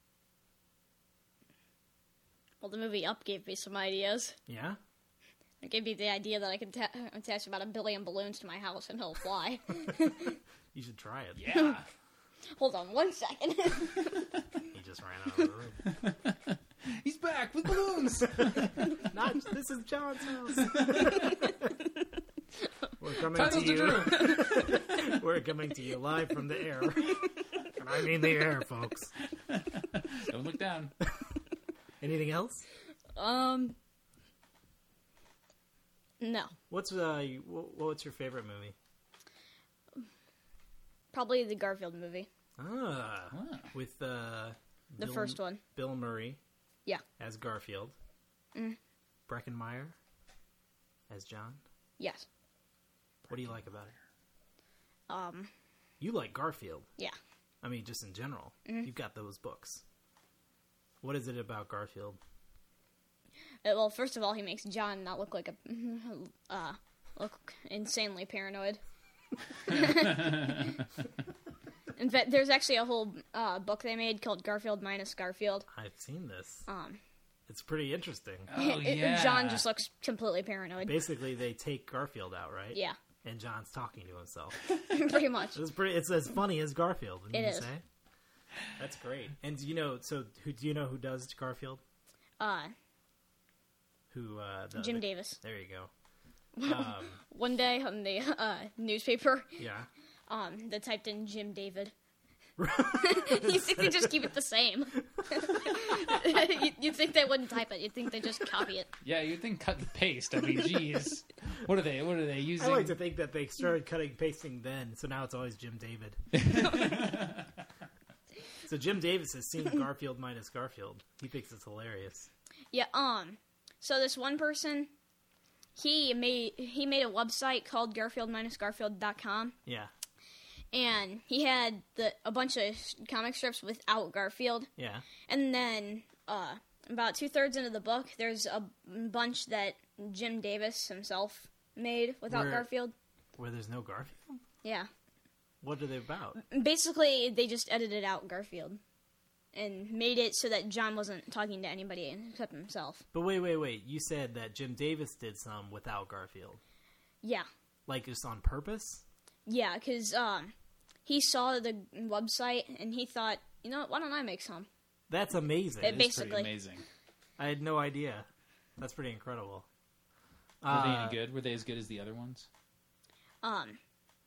Well, the movie Up gave me some ideas. Yeah? It gave me the idea that I could ta- attach about a billion balloons to my house and it'll fly. You should try it. Yeah. Hold on one second. He just ran out of the room. He's back with balloons. Not, this is John's house. We're coming Titles to to you. Drew. We're coming to you live from the air. And I mean the air, folks. Don't look down. Anything else? um. No. What's uh, you- wh- what's your favorite movie? Probably the Garfield movie. Ah, Ah. with uh, The Bill- first one. Bill Murray Yeah. as Garfield. Mm. Breckenmeyer as John. Yes. What do you like about it? Um. You like Garfield. Yeah. I mean, just in general. Mm-hmm. You've got those books. What is it about Garfield? Uh, Well, first of all, he makes John not look like a uh look insanely paranoid. In fact, there's actually a whole uh, book they made called Garfield minus Garfield. I've seen this. Um, It's pretty interesting. Oh, it- yeah. John just looks completely paranoid. Basically, they take Garfield out, right? Yeah, And John's talking to himself. pretty much. It's pretty. It's as funny as Garfield. Wouldn't It you is. say? That's great. And you know, so who do you know who does Garfield? Uh, Who? Uh, the, Jim the- Davis. There you go. Um, One day on the uh, newspaper, yeah. um, they typed in Jim David. You think they just keep it the same? you, you'd think they wouldn't type it. You'd think they just copy it. Yeah, you'd think cut and paste. I mean, geez. What are they? What are they I using? like to think that they started cutting pasting then, so now it's always Jim David. So Jim Davis has seen Garfield minus Garfield. He thinks it's hilarious. Yeah. Um. So this one person, he made he made a website called Garfield minus Garfield dot com, Yeah. and he had the a bunch of comic strips without Garfield, Yeah. and then uh, about two thirds into the book, there's a bunch that Jim Davis himself made without Where- Garfield. Where there's no Garfield? Yeah. What are they about? Basically, they just edited out Garfield and made it so that John wasn't talking to anybody except himself. But wait, wait, wait. You said that Jim Davis did some without Garfield. Yeah. Like, just on purpose? Yeah, because um, he saw the website and he thought, you know what, why don't I make some? That's amazing. It It's pretty basically- amazing. I had no idea. That's pretty incredible. Were they Uh, any good? Were they as good as the other ones? Um,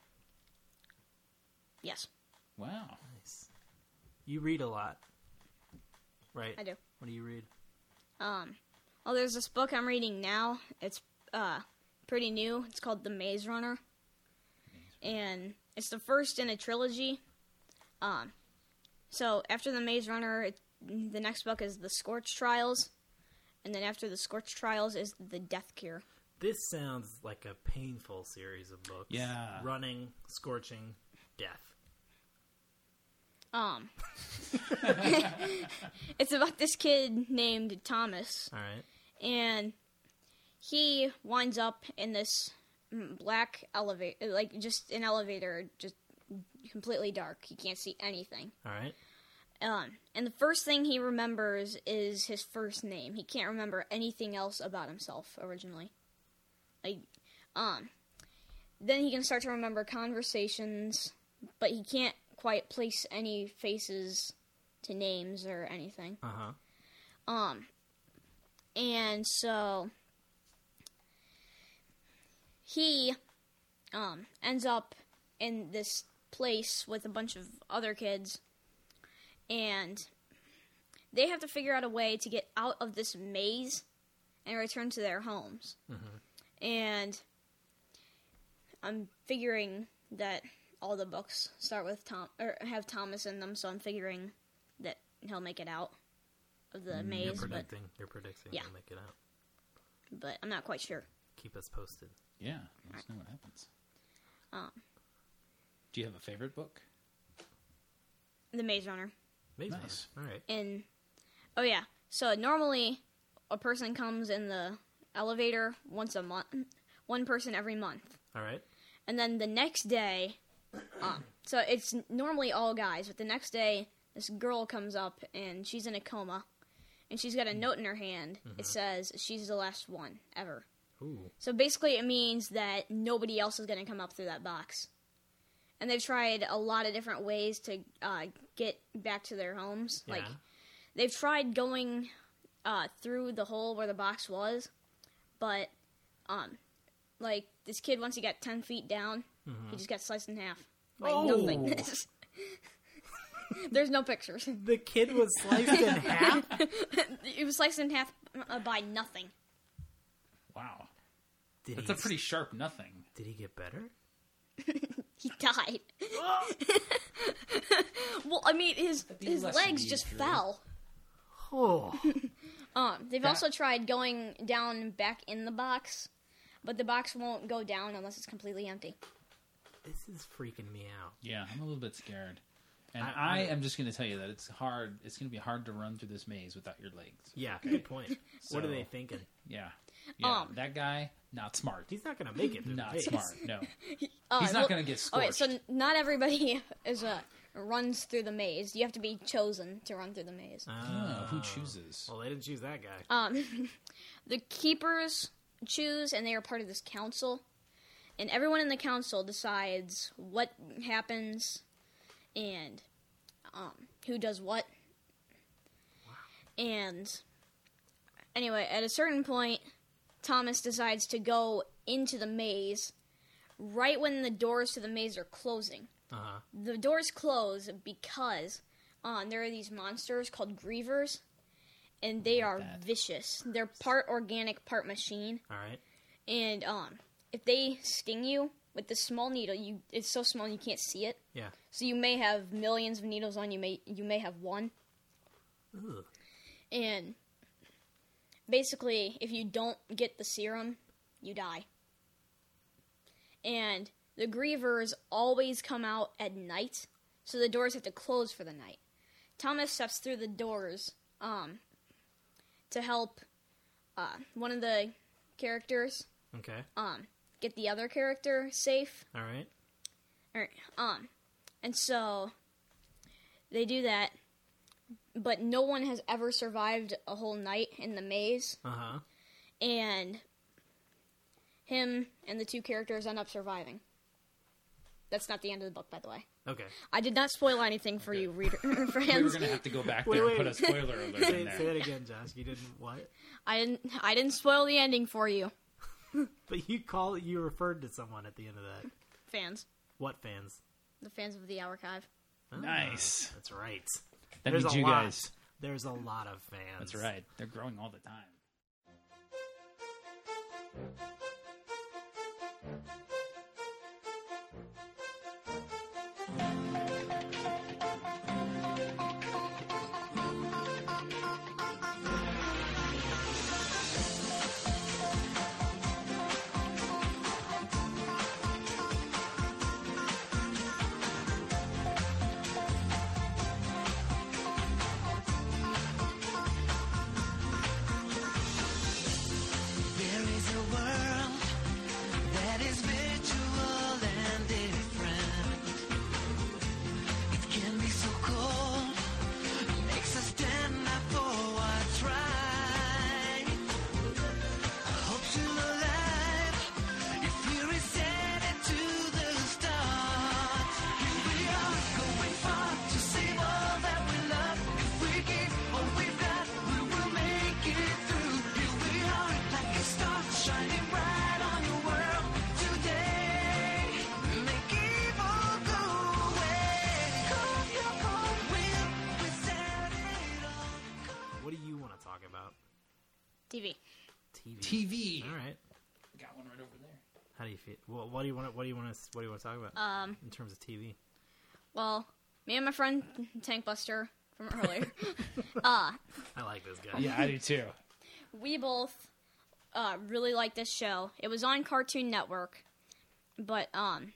yes, Wow. Nice. You read a lot, right? I do. What do you read? Um, well, there's this book I'm reading now. It's uh pretty new. It's called The Maze Runner, and it's the first in a trilogy. Um, so after The Maze Runner, it, the next book is The Scorch Trials, and then after The Scorch Trials is The Death Cure. This sounds like a painful series of books. Yeah. Running, scorching, death. Um, it's about this kid named Thomas, All right. and he winds up in this mm, black elevator, like just an elevator, just completely dark. He can't see anything. All right. Um, and the first thing he remembers is his first name. He can't remember anything else about himself originally. Like, um, then he can start to remember conversations, but he can't quite place any faces to names or anything. Uh-huh. Um, and so he, um, ends up in this place with a bunch of other kids, and they have to figure out a way to get out of this maze and return to their homes. And I'm figuring that all the books start with Tom or have Thomas in them, so I'm figuring that he'll make it out of the You're maze, but predicting. You're predicting. Yeah. You'll make it out. but I'm not quite sure. Keep us posted. Yeah. Let us know what happens. Um, Do you have a favorite book? the Maze Runner. Maze Nice. Runner. All right. And oh yeah, so normally a person comes in the elevator once a month, one person every month, All right. and then the next day, um, so it's normally all guys, but the next day this girl comes up and she's in a coma, and she's got a note in her hand. It says she's the last one ever. Ooh. So basically, it means that nobody else is going to come up through that box. And they've tried a lot of different ways to uh, get back to their homes. Yeah. Like, they've tried going uh, through the hole where the box was, but, um, like, this kid, once he got ten feet down, he just got sliced in half by Oh. nothing. There's no pictures. The kid was sliced in half? He was sliced in half uh, by nothing. Wow. Did That's he, a pretty sharp nothing. Did he get better? He died. Well, I mean, his be his less legs neat, just Drew. fell. Oh. Um, they've That- also tried going down back in the box, but the box won't go down unless it's completely empty. This is freaking me out. Yeah, I'm a little bit scared. And I- I, I- am just going to tell you that it's hard. It's going to be hard to run through this maze without your legs. Yeah, good point. What are So- they thinking? Yeah. Yeah, Um, that guy, not smart. He's not going to make it through Not the maze. smart, no. Uh, He's not well- going to get Okay, scorched. so n- not everybody is uh, runs through the maze. You have to be chosen to run through the maze. Oh, who chooses? Well, they didn't choose that guy. Um, the keepers choose, and they are part of this council. And everyone in the council decides what happens and um, who does what. And anyway, at a certain point, Thomas decides to go into the maze right when the doors to the maze are closing. Uh-huh. The doors close because um, there are these monsters called Grievers, and they are that. vicious. They're part organic, part machine, All right. and um, if they sting you with this small needle, you it's so small you can't see it. Yeah. So you may have millions of needles on you. May you may have one, Ugh. and basically, if you don't get the serum, you die. And the Grievers always come out at night, so the doors have to close for the night. Thomas steps through the doors um, to help uh, one of the characters Okay. um, get the other character safe. All right. Or, um, and so they do that, but no one has ever survived a whole night in the maze, Uh-huh. and him and the two characters end up surviving. That's not the end of the book, by the way. Okay. I did not spoil anything for you, reader We were fans. going to have to go back Wait, there wait. and put a spoiler alert Say, in there. say that again, Josh. You didn't what? I didn't. I didn't spoil the ending for you, But you call you referred to someone at the end of that. fans. What fans? The fans of the archive. Ah, Nice. That's right. That There's means a you lot. guys. There's a lot of fans. That's right. They're growing all the time. There is a world that is virtual and different. It can be so cold, makes us stand up for what's right. I hope you're alive if we reset it to the start. Here we are, going far to save all that we love. If we give all we've got, we will make it through. Here we are, like a star shining bright on your world today. Make evil go away. Cold, your cold will, we set it all. What do you want to talk about? T V. T V. T V. All right. Got one right over there. How do you feel? Well, what do you want? To, what do you want to? What do you want to talk about? Um. in terms of T V. Well, me and my friend Tankbuster from earlier. uh, I like this guy. Yeah, I do too. we both uh, really like this show. It was on Cartoon Network, but um,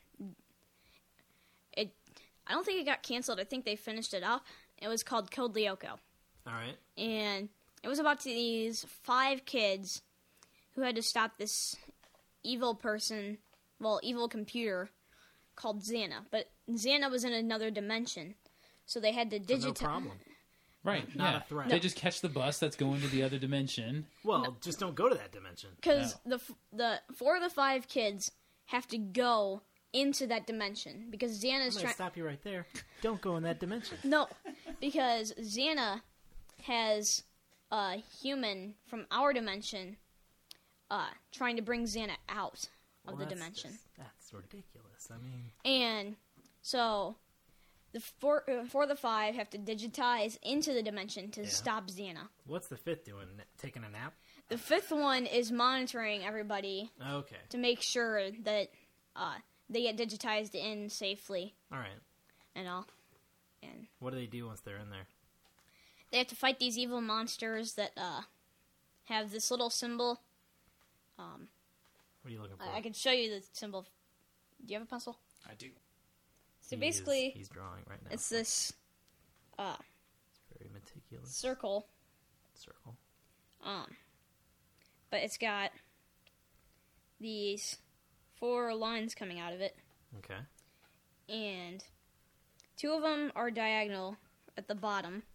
it I don't think it got canceled. I think they finished it up. It was called Code Lyoko, All right. and it was about these five kids who had to stop this evil person, well, evil computer called Xana. But Xana was in another dimension, so they had to So digitize. no problem. Right. Not yeah. a threat. They just catch the bus that's going to the other dimension. Well, just don't go to that dimension. Because the f- the four of the five kids have to go into that dimension because I'm Xana's gonna trying. stop you right there. Don't go in that dimension. No, because Xana has a human from our dimension uh, trying to bring Xana out of Well, the that's dimension, just- that's ridiculous. I mean, and so the four uh, four of the five have to digitize into the dimension to Yeah. stop Xana. what's the fifth doing? Taking a nap? The fifth one is monitoring everybody Okay. to make sure that uh, they get digitized in safely All right. and all. And What do they do once they're in there? they have to fight these evil monsters that uh, have this little symbol. Um, What are you looking for? I, I can show you the symbol. Do you have a pencil? I do. So He basically, is- he's drawing right now. it's this uh, very meticulous circle, circle. um, but it's got these four lines coming out of it, Okay. and two of them are diagonal at the bottom.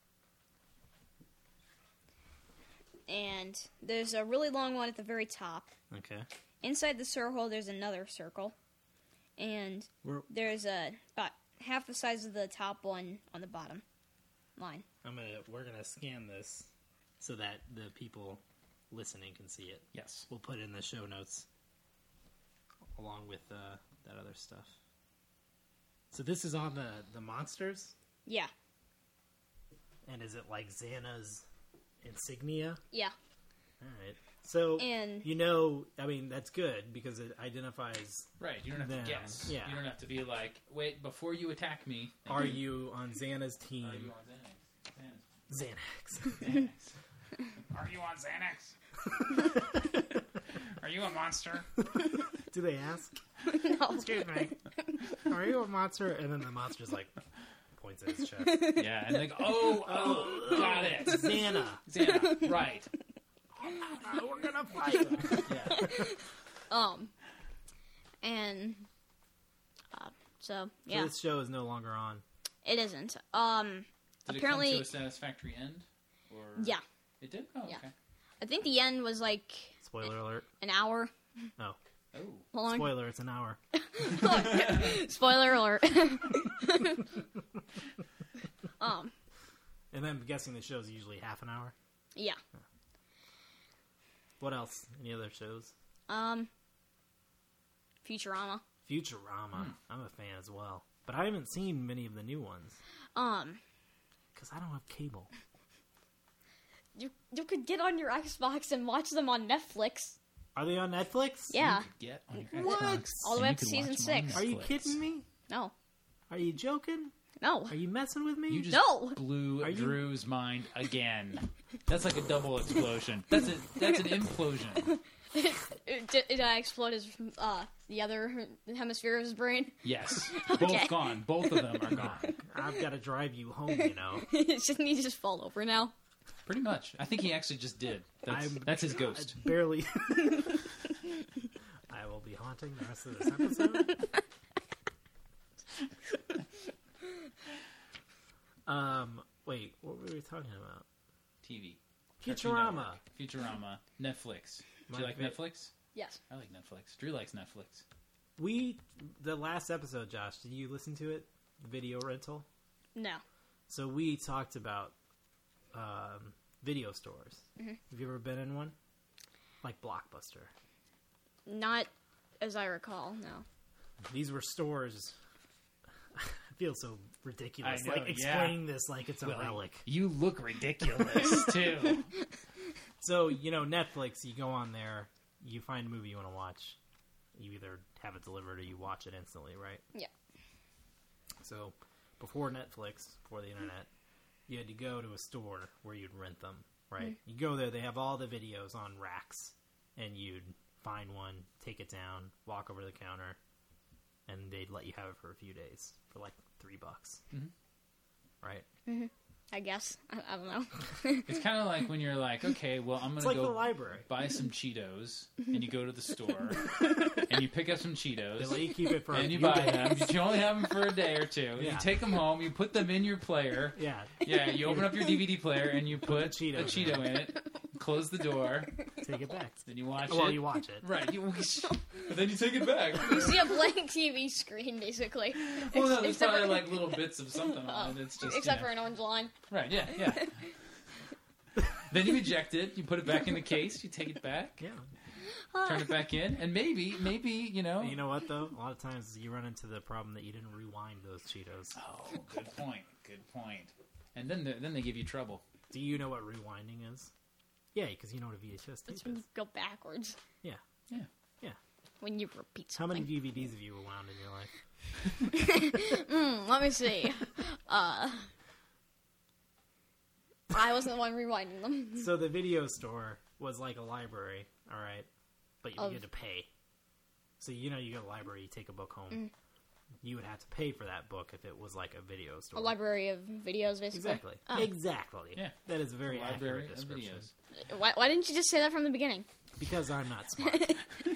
And there's a really long one at the very top. Okay. Inside the circle, there's another circle. And We're, there's a about half the size of the top one on the bottom line. I'm gonna. We're gonna scan this so that the people listening can see it. Yes. We'll put it in the show notes along with uh, that other stuff. So this is on the the monsters, Yeah. and is it like Xana's insignia? Yeah. All right. So And- you know, I mean, that's good because it identifies. Right. You don't have Them, to guess. yeah. You don't have to be like, wait, before you attack me. Are you on Xana's team? Are you on Xanax? Xanax. Xanax. Are you on Xanax? Are you a monster? Do they ask? No. Excuse me. Are you a monster? And then the monster's like points at his chest. Yeah, and like, oh, oh, got it. Xana. Xana, right. We're gonna fight. Yeah. Um. And. Uh, so, yeah. So this show is no longer on. It isn't. Um. Did apparently. it come to a satisfactory end? Or... Yeah. It did? Oh, Yeah. okay. I think the end was like Spoiler alert. an hour. Oh. Oh. Long. Spoiler, it's an hour. Spoiler alert. um, And I'm guessing the show's usually half an hour. yeah. What else? Any other shows? Um, Futurama. Futurama. Hmm. I'm a fan as well. But I haven't seen many of the new ones. Um, Because I don't have cable. you you could get on your Xbox and watch them on Netflix. Are they on Netflix? Yeah. Get on your What? Xbox, All the and way you up to could season watch them on six. Are you Netflix. kidding me? No. Are you joking? No. Are you messing with me? You just No. blew Are you- Drew's mind again. That's like a double explosion. That's a that's an implosion. Did, did I explode his, uh, the other hemisphere of his brain? Yes, Okay. both gone. Both of them are gone. I've got to drive you home, you know. Shouldn't he just fall over now? Pretty much. I think he actually just did. That's I'm- that's his ghost. I barely. I will be haunting the rest of this episode. um, wait, what were we talking about? T V. Cartoon Futurama. Network. Futurama. Netflix. Do My you like fa- Netflix? Yes. I like Netflix. Drew likes Netflix. We the last episode, Josh. Did you listen to it? The video rental. No. So we talked about um, video stores. Mm-hmm. Have you ever been in one? Like Blockbuster. Not as I recall, no. These were stores. I feel so ridiculous, I know, like yeah. explaining this like it's a Well, relic. You look ridiculous too. So you know, Netflix. You go on there, you find a movie you want to watch. You either have it delivered or you watch it instantly, right? Yeah. So before Netflix, before the internet, you had to go to a store where you'd rent them, right? You go there, they have all the videos on racks, and you'd find one, take it down, walk over to the counter, and they'd let you have it for a few days for like three bucks, right? I guess. I, I don't know. It's kind of like when you're like, okay, well, I'm It's gonna like the go library. buy some Cheetos, and you go to the store, and you pick up some They Cheetos, let you keep it for a and you few buy days. them. But you only have them for a day or two. Yeah. You take them home, you put them in your player. Yeah, Yeah, you open up your D V D player, and you put, the Cheetos a Cheeto in it, close the door, take it back. then you watch Well, it. you watch it. Right, you, but then you take it back. You see a blank T V screen, basically. Well, no, there's Except probably for- like little bits of something on it. It's just Except you know. for an orange line. Right, yeah, yeah. Then you eject it, you put it back in the case, you take it back, Yeah. turn it back in, and maybe, maybe, you know. You know what though? A lot of times you run into the problem that you didn't rewind those Cheetos. Oh, good point, good point. And then, they- then they give you trouble. Do you know what rewinding is? Yeah, because you know what a V H S tape That's when is. you go backwards. Yeah. Yeah. Yeah. When you repeat How many something. D V Ds have you rewound in your life? Mm, let me see. Uh, I wasn't the one rewinding them. So the video store was like a library, all right, but you Of- had to pay. So you know, you go to the library, you take a book home. Mm. You would have to pay for that book if it was like a video store. A library of videos, basically. Exactly. Oh. Exactly. Yeah. That is a very Library accurate of description. videos. Why, why didn't you just say that from the beginning? Because I'm not smart.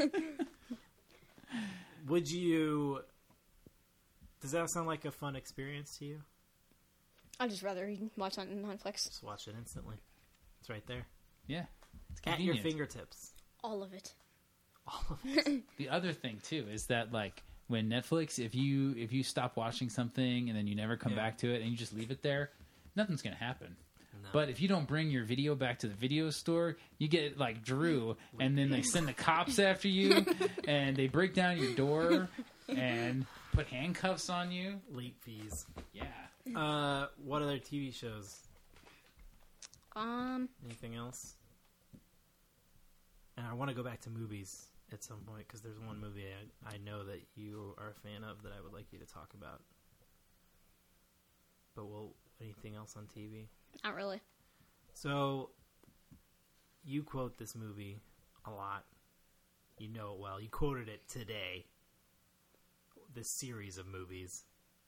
Would you? Does that sound like a fun experience to you? I'd just rather watch on Netflix. Just watch it instantly. It's right there Yeah. It's at your convenient. fingertips. All of it. All of it. The other thing too is that like when Netflix, if you if you stop watching something and then you never come Yeah. back to it and you just leave it there, nothing's gonna happen. No. But if you don't bring your video back to the video store, you get like Drew, and then they send the cops after you, and they break down your door and put handcuffs on you. late fees. Yeah. Uh, what other T V shows? Um, Anything else? And I want to go back to movies at some point because there's one movie I, I know that you are a fan of that I would like you to talk about. But will anything else on T V? not really. So, you quote this movie a lot. You know it well. You quoted it today. This series of movies.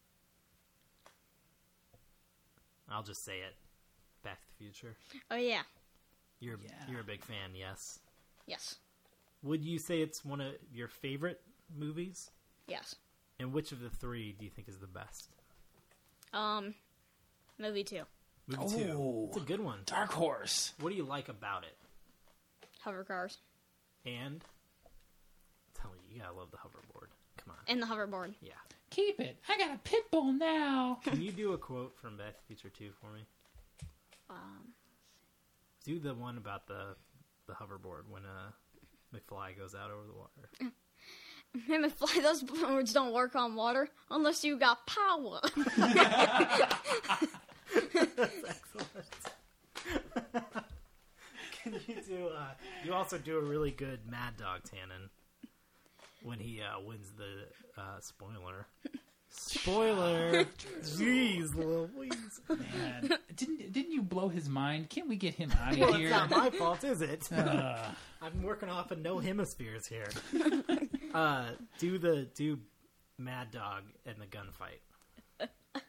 I'll just say it. Back to the Future. Oh, yeah. You're Yeah. you're a big fan, yes. Yes. Would you say it's one of your favorite movies? Yes. And which of the three do you think is the best? Um, movie two. Movie two. Oh. It's a good one. Dark Horse. What do you like about it? Hover cars. And tell me you gotta love the hoverboard. Come on. And the hoverboard. Yeah. Keep it. I got a pit bull now. Can you do a quote from Back to the Future two for me? Um, Do the one about the the hoverboard when uh, McFly goes out over the water. him and Fly, those boards don't work on water unless you got power. That's excellent. Can you do? Uh, you also do a really good Mad Dog Tannen when he uh, wins the uh, spoiler. Spoiler! Jeez, Louise. Man, didn't didn't you blow his mind? Can't we get him out of Well, here? it's not my fault, is it? Uh, I'm working off of no hemispheres here. Uh, do the do Mad Dog and the gunfight.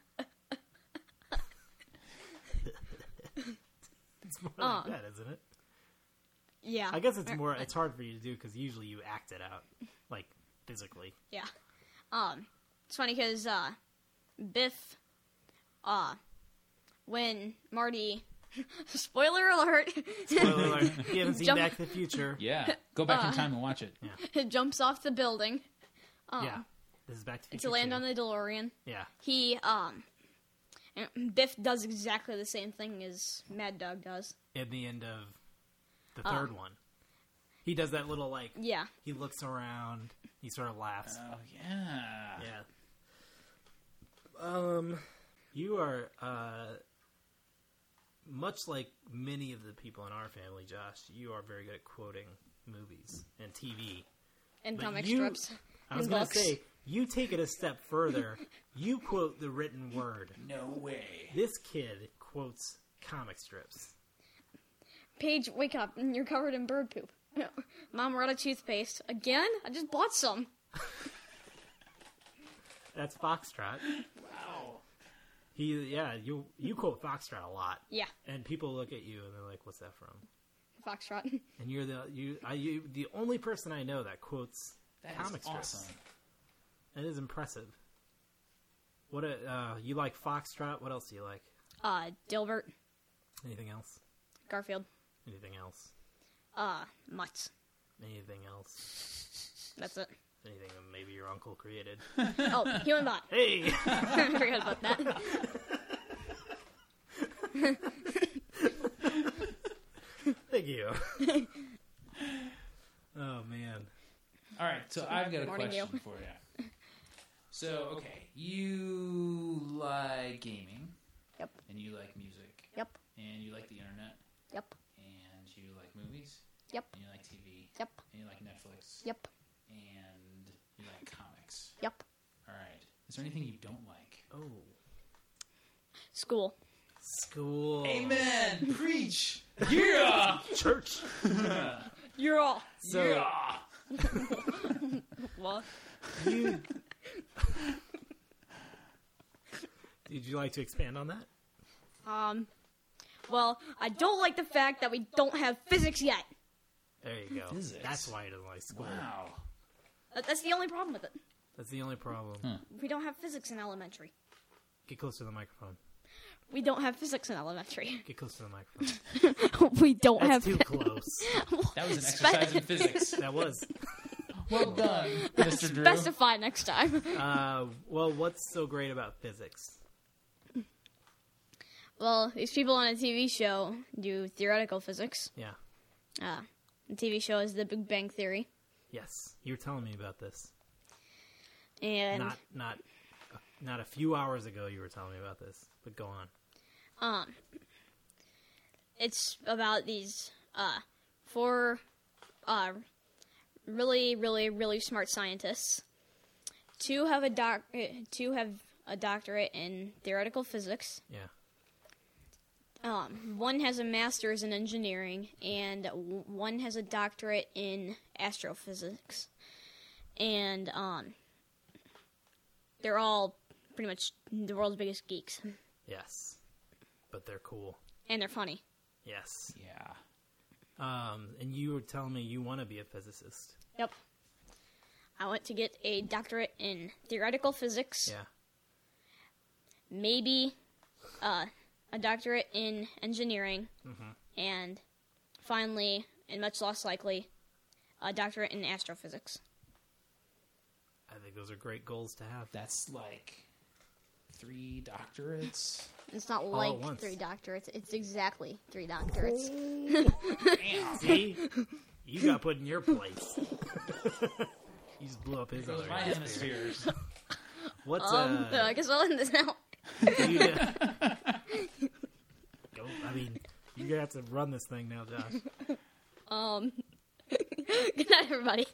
It's more Uh. like that, isn't it? Yeah. I guess it's more. It's hard for you to do because usually you act it out, like physically. Yeah. Um, it's funny because uh, Biff, uh, when Marty, spoiler alert, Spoiler alert! If you haven't seen Jump- Back to the Future, yeah, go back Uh. in time and watch it. jumps off the building yeah, this is Back to the Future to land two. on the DeLorean. Yeah, He, um, Biff does exactly the same thing as Mad Dog does. at the end of the Uh. third one, he does that little like. Yeah. He looks around. He sort of laughs. Oh yeah. Yeah. Um, you are uh, much like many of the people in our family, Josh. You are very good at quoting movies and T V. And But comic you- strips. I was and going to books. say, you take it a step further. You quote the written word. No way. This kid quotes comic strips. Paige, wake up. You're covered in bird poop. Mom, we're out of toothpaste. Again? I just bought some. That's Foxtrot. Wow. He, yeah, you you quote Foxtrot a lot, Yeah. and people look at you and they're like, "What's that from?" Foxtrot. And you're the you, I, you the only person I know that quotes That comic is strips. awesome. That is impressive. What a uh, you like Foxtrot? What else do you like? Uh, Dilbert. Anything else? Garfield. Anything else? Uh, Mutts. Anything else? That's it. Anything that maybe your uncle created? Oh, Human Bot. Hey. I forgot about that. Thank you. Oh man. All right, so I've got a Morning, question you. for you. So, okay, you like gaming. Yep. And you like music. Yep. And you like the internet. Yep. And you like movies. Yep. And you like T V. Yep. And you like Netflix. Yep. And you like comics. Yep. All right. Is there anything you don't like? Oh. School. School. Amen. Preach. Yeah. Church. You're all. So Yeah. What? you. Did you like to expand on that? Um, well, I don't like the fact that we don't have physics yet. There you go. Physics. That's why he doesn't like school. Wow. That- That's the only problem with it. That's the only problem. We don't have physics in elementary. Get close to the microphone. We don't have physics in elementary. Get close to the microphone. we don't That's have too close. That was an exercise in physics. That was. Well done, Mister Drew. Specify next time. Uh, well, what's so great about physics? Well, these people on a T V show do theoretical physics. Yeah. Uh, the T V show is The Big Bang Theory. Yes. You were telling me about this. And Not not not a few hours ago you were telling me about this. But go on. um, it's about these uh, four uh, really, really, really smart scientists. Two have a doc. uh, Two have a doctorate in theoretical physics. Yeah. Um, one has a master's in engineering, and w- one has a doctorate in astrophysics. And um, they're all pretty much the world's biggest geeks, Yes. But they're cool. and they're funny. Yes. Yeah. Um, and you were telling me you want to be a physicist. Yep. I went to get a doctorate in theoretical physics, Yeah. maybe uh, a doctorate in engineering, Mm-hmm. and finally, and much less likely, a doctorate in astrophysics. think those are great goals to have. That's like three doctorates. It's not at like once. three doctorates. It's exactly three doctorates. Damn. See? You got put in your place. You just blew up his Those other my hemisphere. hemispheres. What's, Um, uh... I guess I'll end this now. do you, Go, I mean, you're gonna have to run this thing now, Josh. Um, good night, everybody.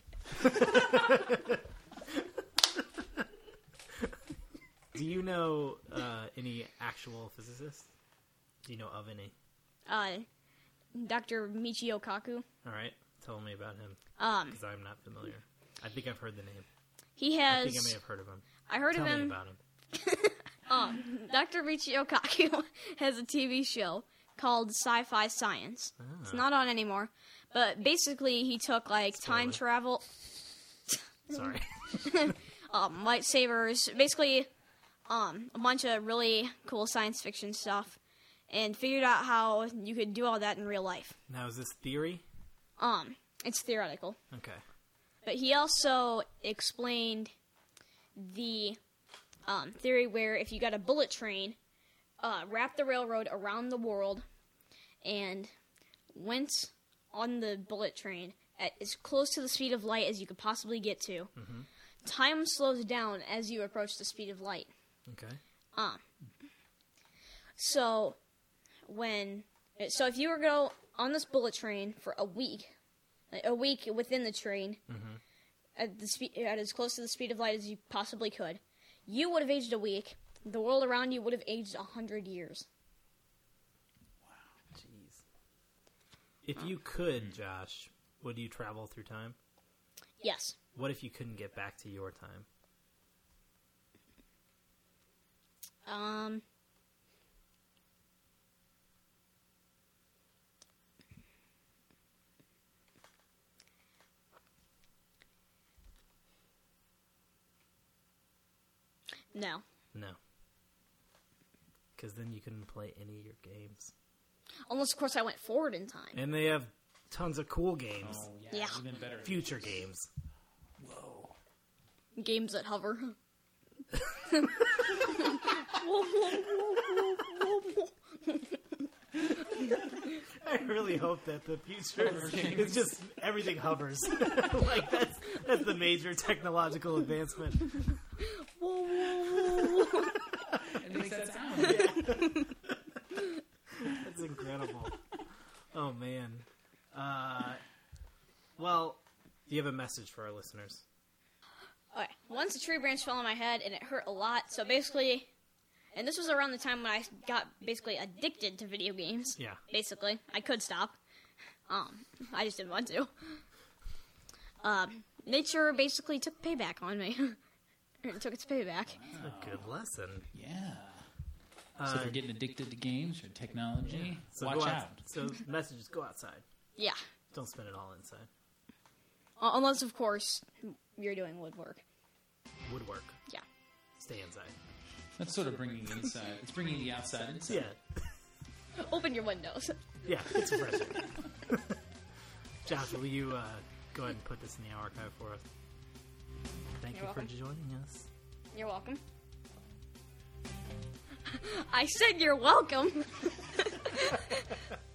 Do you know uh, any actual physicists? Do you know of any? Uh, Doctor Michio Kaku. All right, tell me about him, Um, because I'm not familiar. I think I've heard the name. he I has. think I may have heard of him. I heard Tell of me him. about him. Um, Doctor Michio Kaku has a T V show called Sci-Fi Science. It's not on anymore, but basically he took like time Spoiler. travel, Sorry. um, lightsabers, basically um, a bunch of really cool science fiction stuff, and figured out how you could do all that in real life. Now, is this theory? Um, it's theoretical, Okay. but he also explained the um, theory where if you got a bullet train, uh, wrapped the railroad around the world, and went on the bullet train at as close to the speed of light as you could possibly get to, time slows down as you approach the speed of light. Okay. Um. So, when so if you were to go on this bullet train for a week, like a week within the train, at the speed at as close to the speed of light as you possibly could, you would have aged a week. The world around you would have aged a hundred years. Jeez. If you could, Josh, would you travel through time? Yes. What if you couldn't get back to your time? Um. No. No. Because then you couldn't play any of your games. Unless, of course, I went forward in time. And they have tons of cool games. Oh, yeah, Yeah. even better. Future games. Whoa. Games that hover. I really hope that the future is, is just everything hovers. Like that's that's the major technological advancement. It makes that sound. That's incredible. Oh man. Uh, well, do you have a message for our listeners? Okay. Once a tree branch fell on my head, and it hurt a lot. So basically, and this was around the time when I got basically addicted to video games. Yeah. Basically, I could stop. Um, I just didn't want to. Um, nature basically took payback on me. It took its payback. That's a good lesson. Yeah. Uh, So if you're getting addicted to games or technology, so watch go out. So message is go outside. Yeah. Don't spend it all inside. Uh, unless, of course, you're doing woodwork. Woodwork. Yeah. Stay inside. That's sort of bringing inside. It's bringing the outside inside. Yeah. Open your windows. Yeah, it's refreshing. Josh, will you uh, go ahead and put this in the archive for us? Thank You're you welcome. for joining us. You're welcome. I said you're welcome.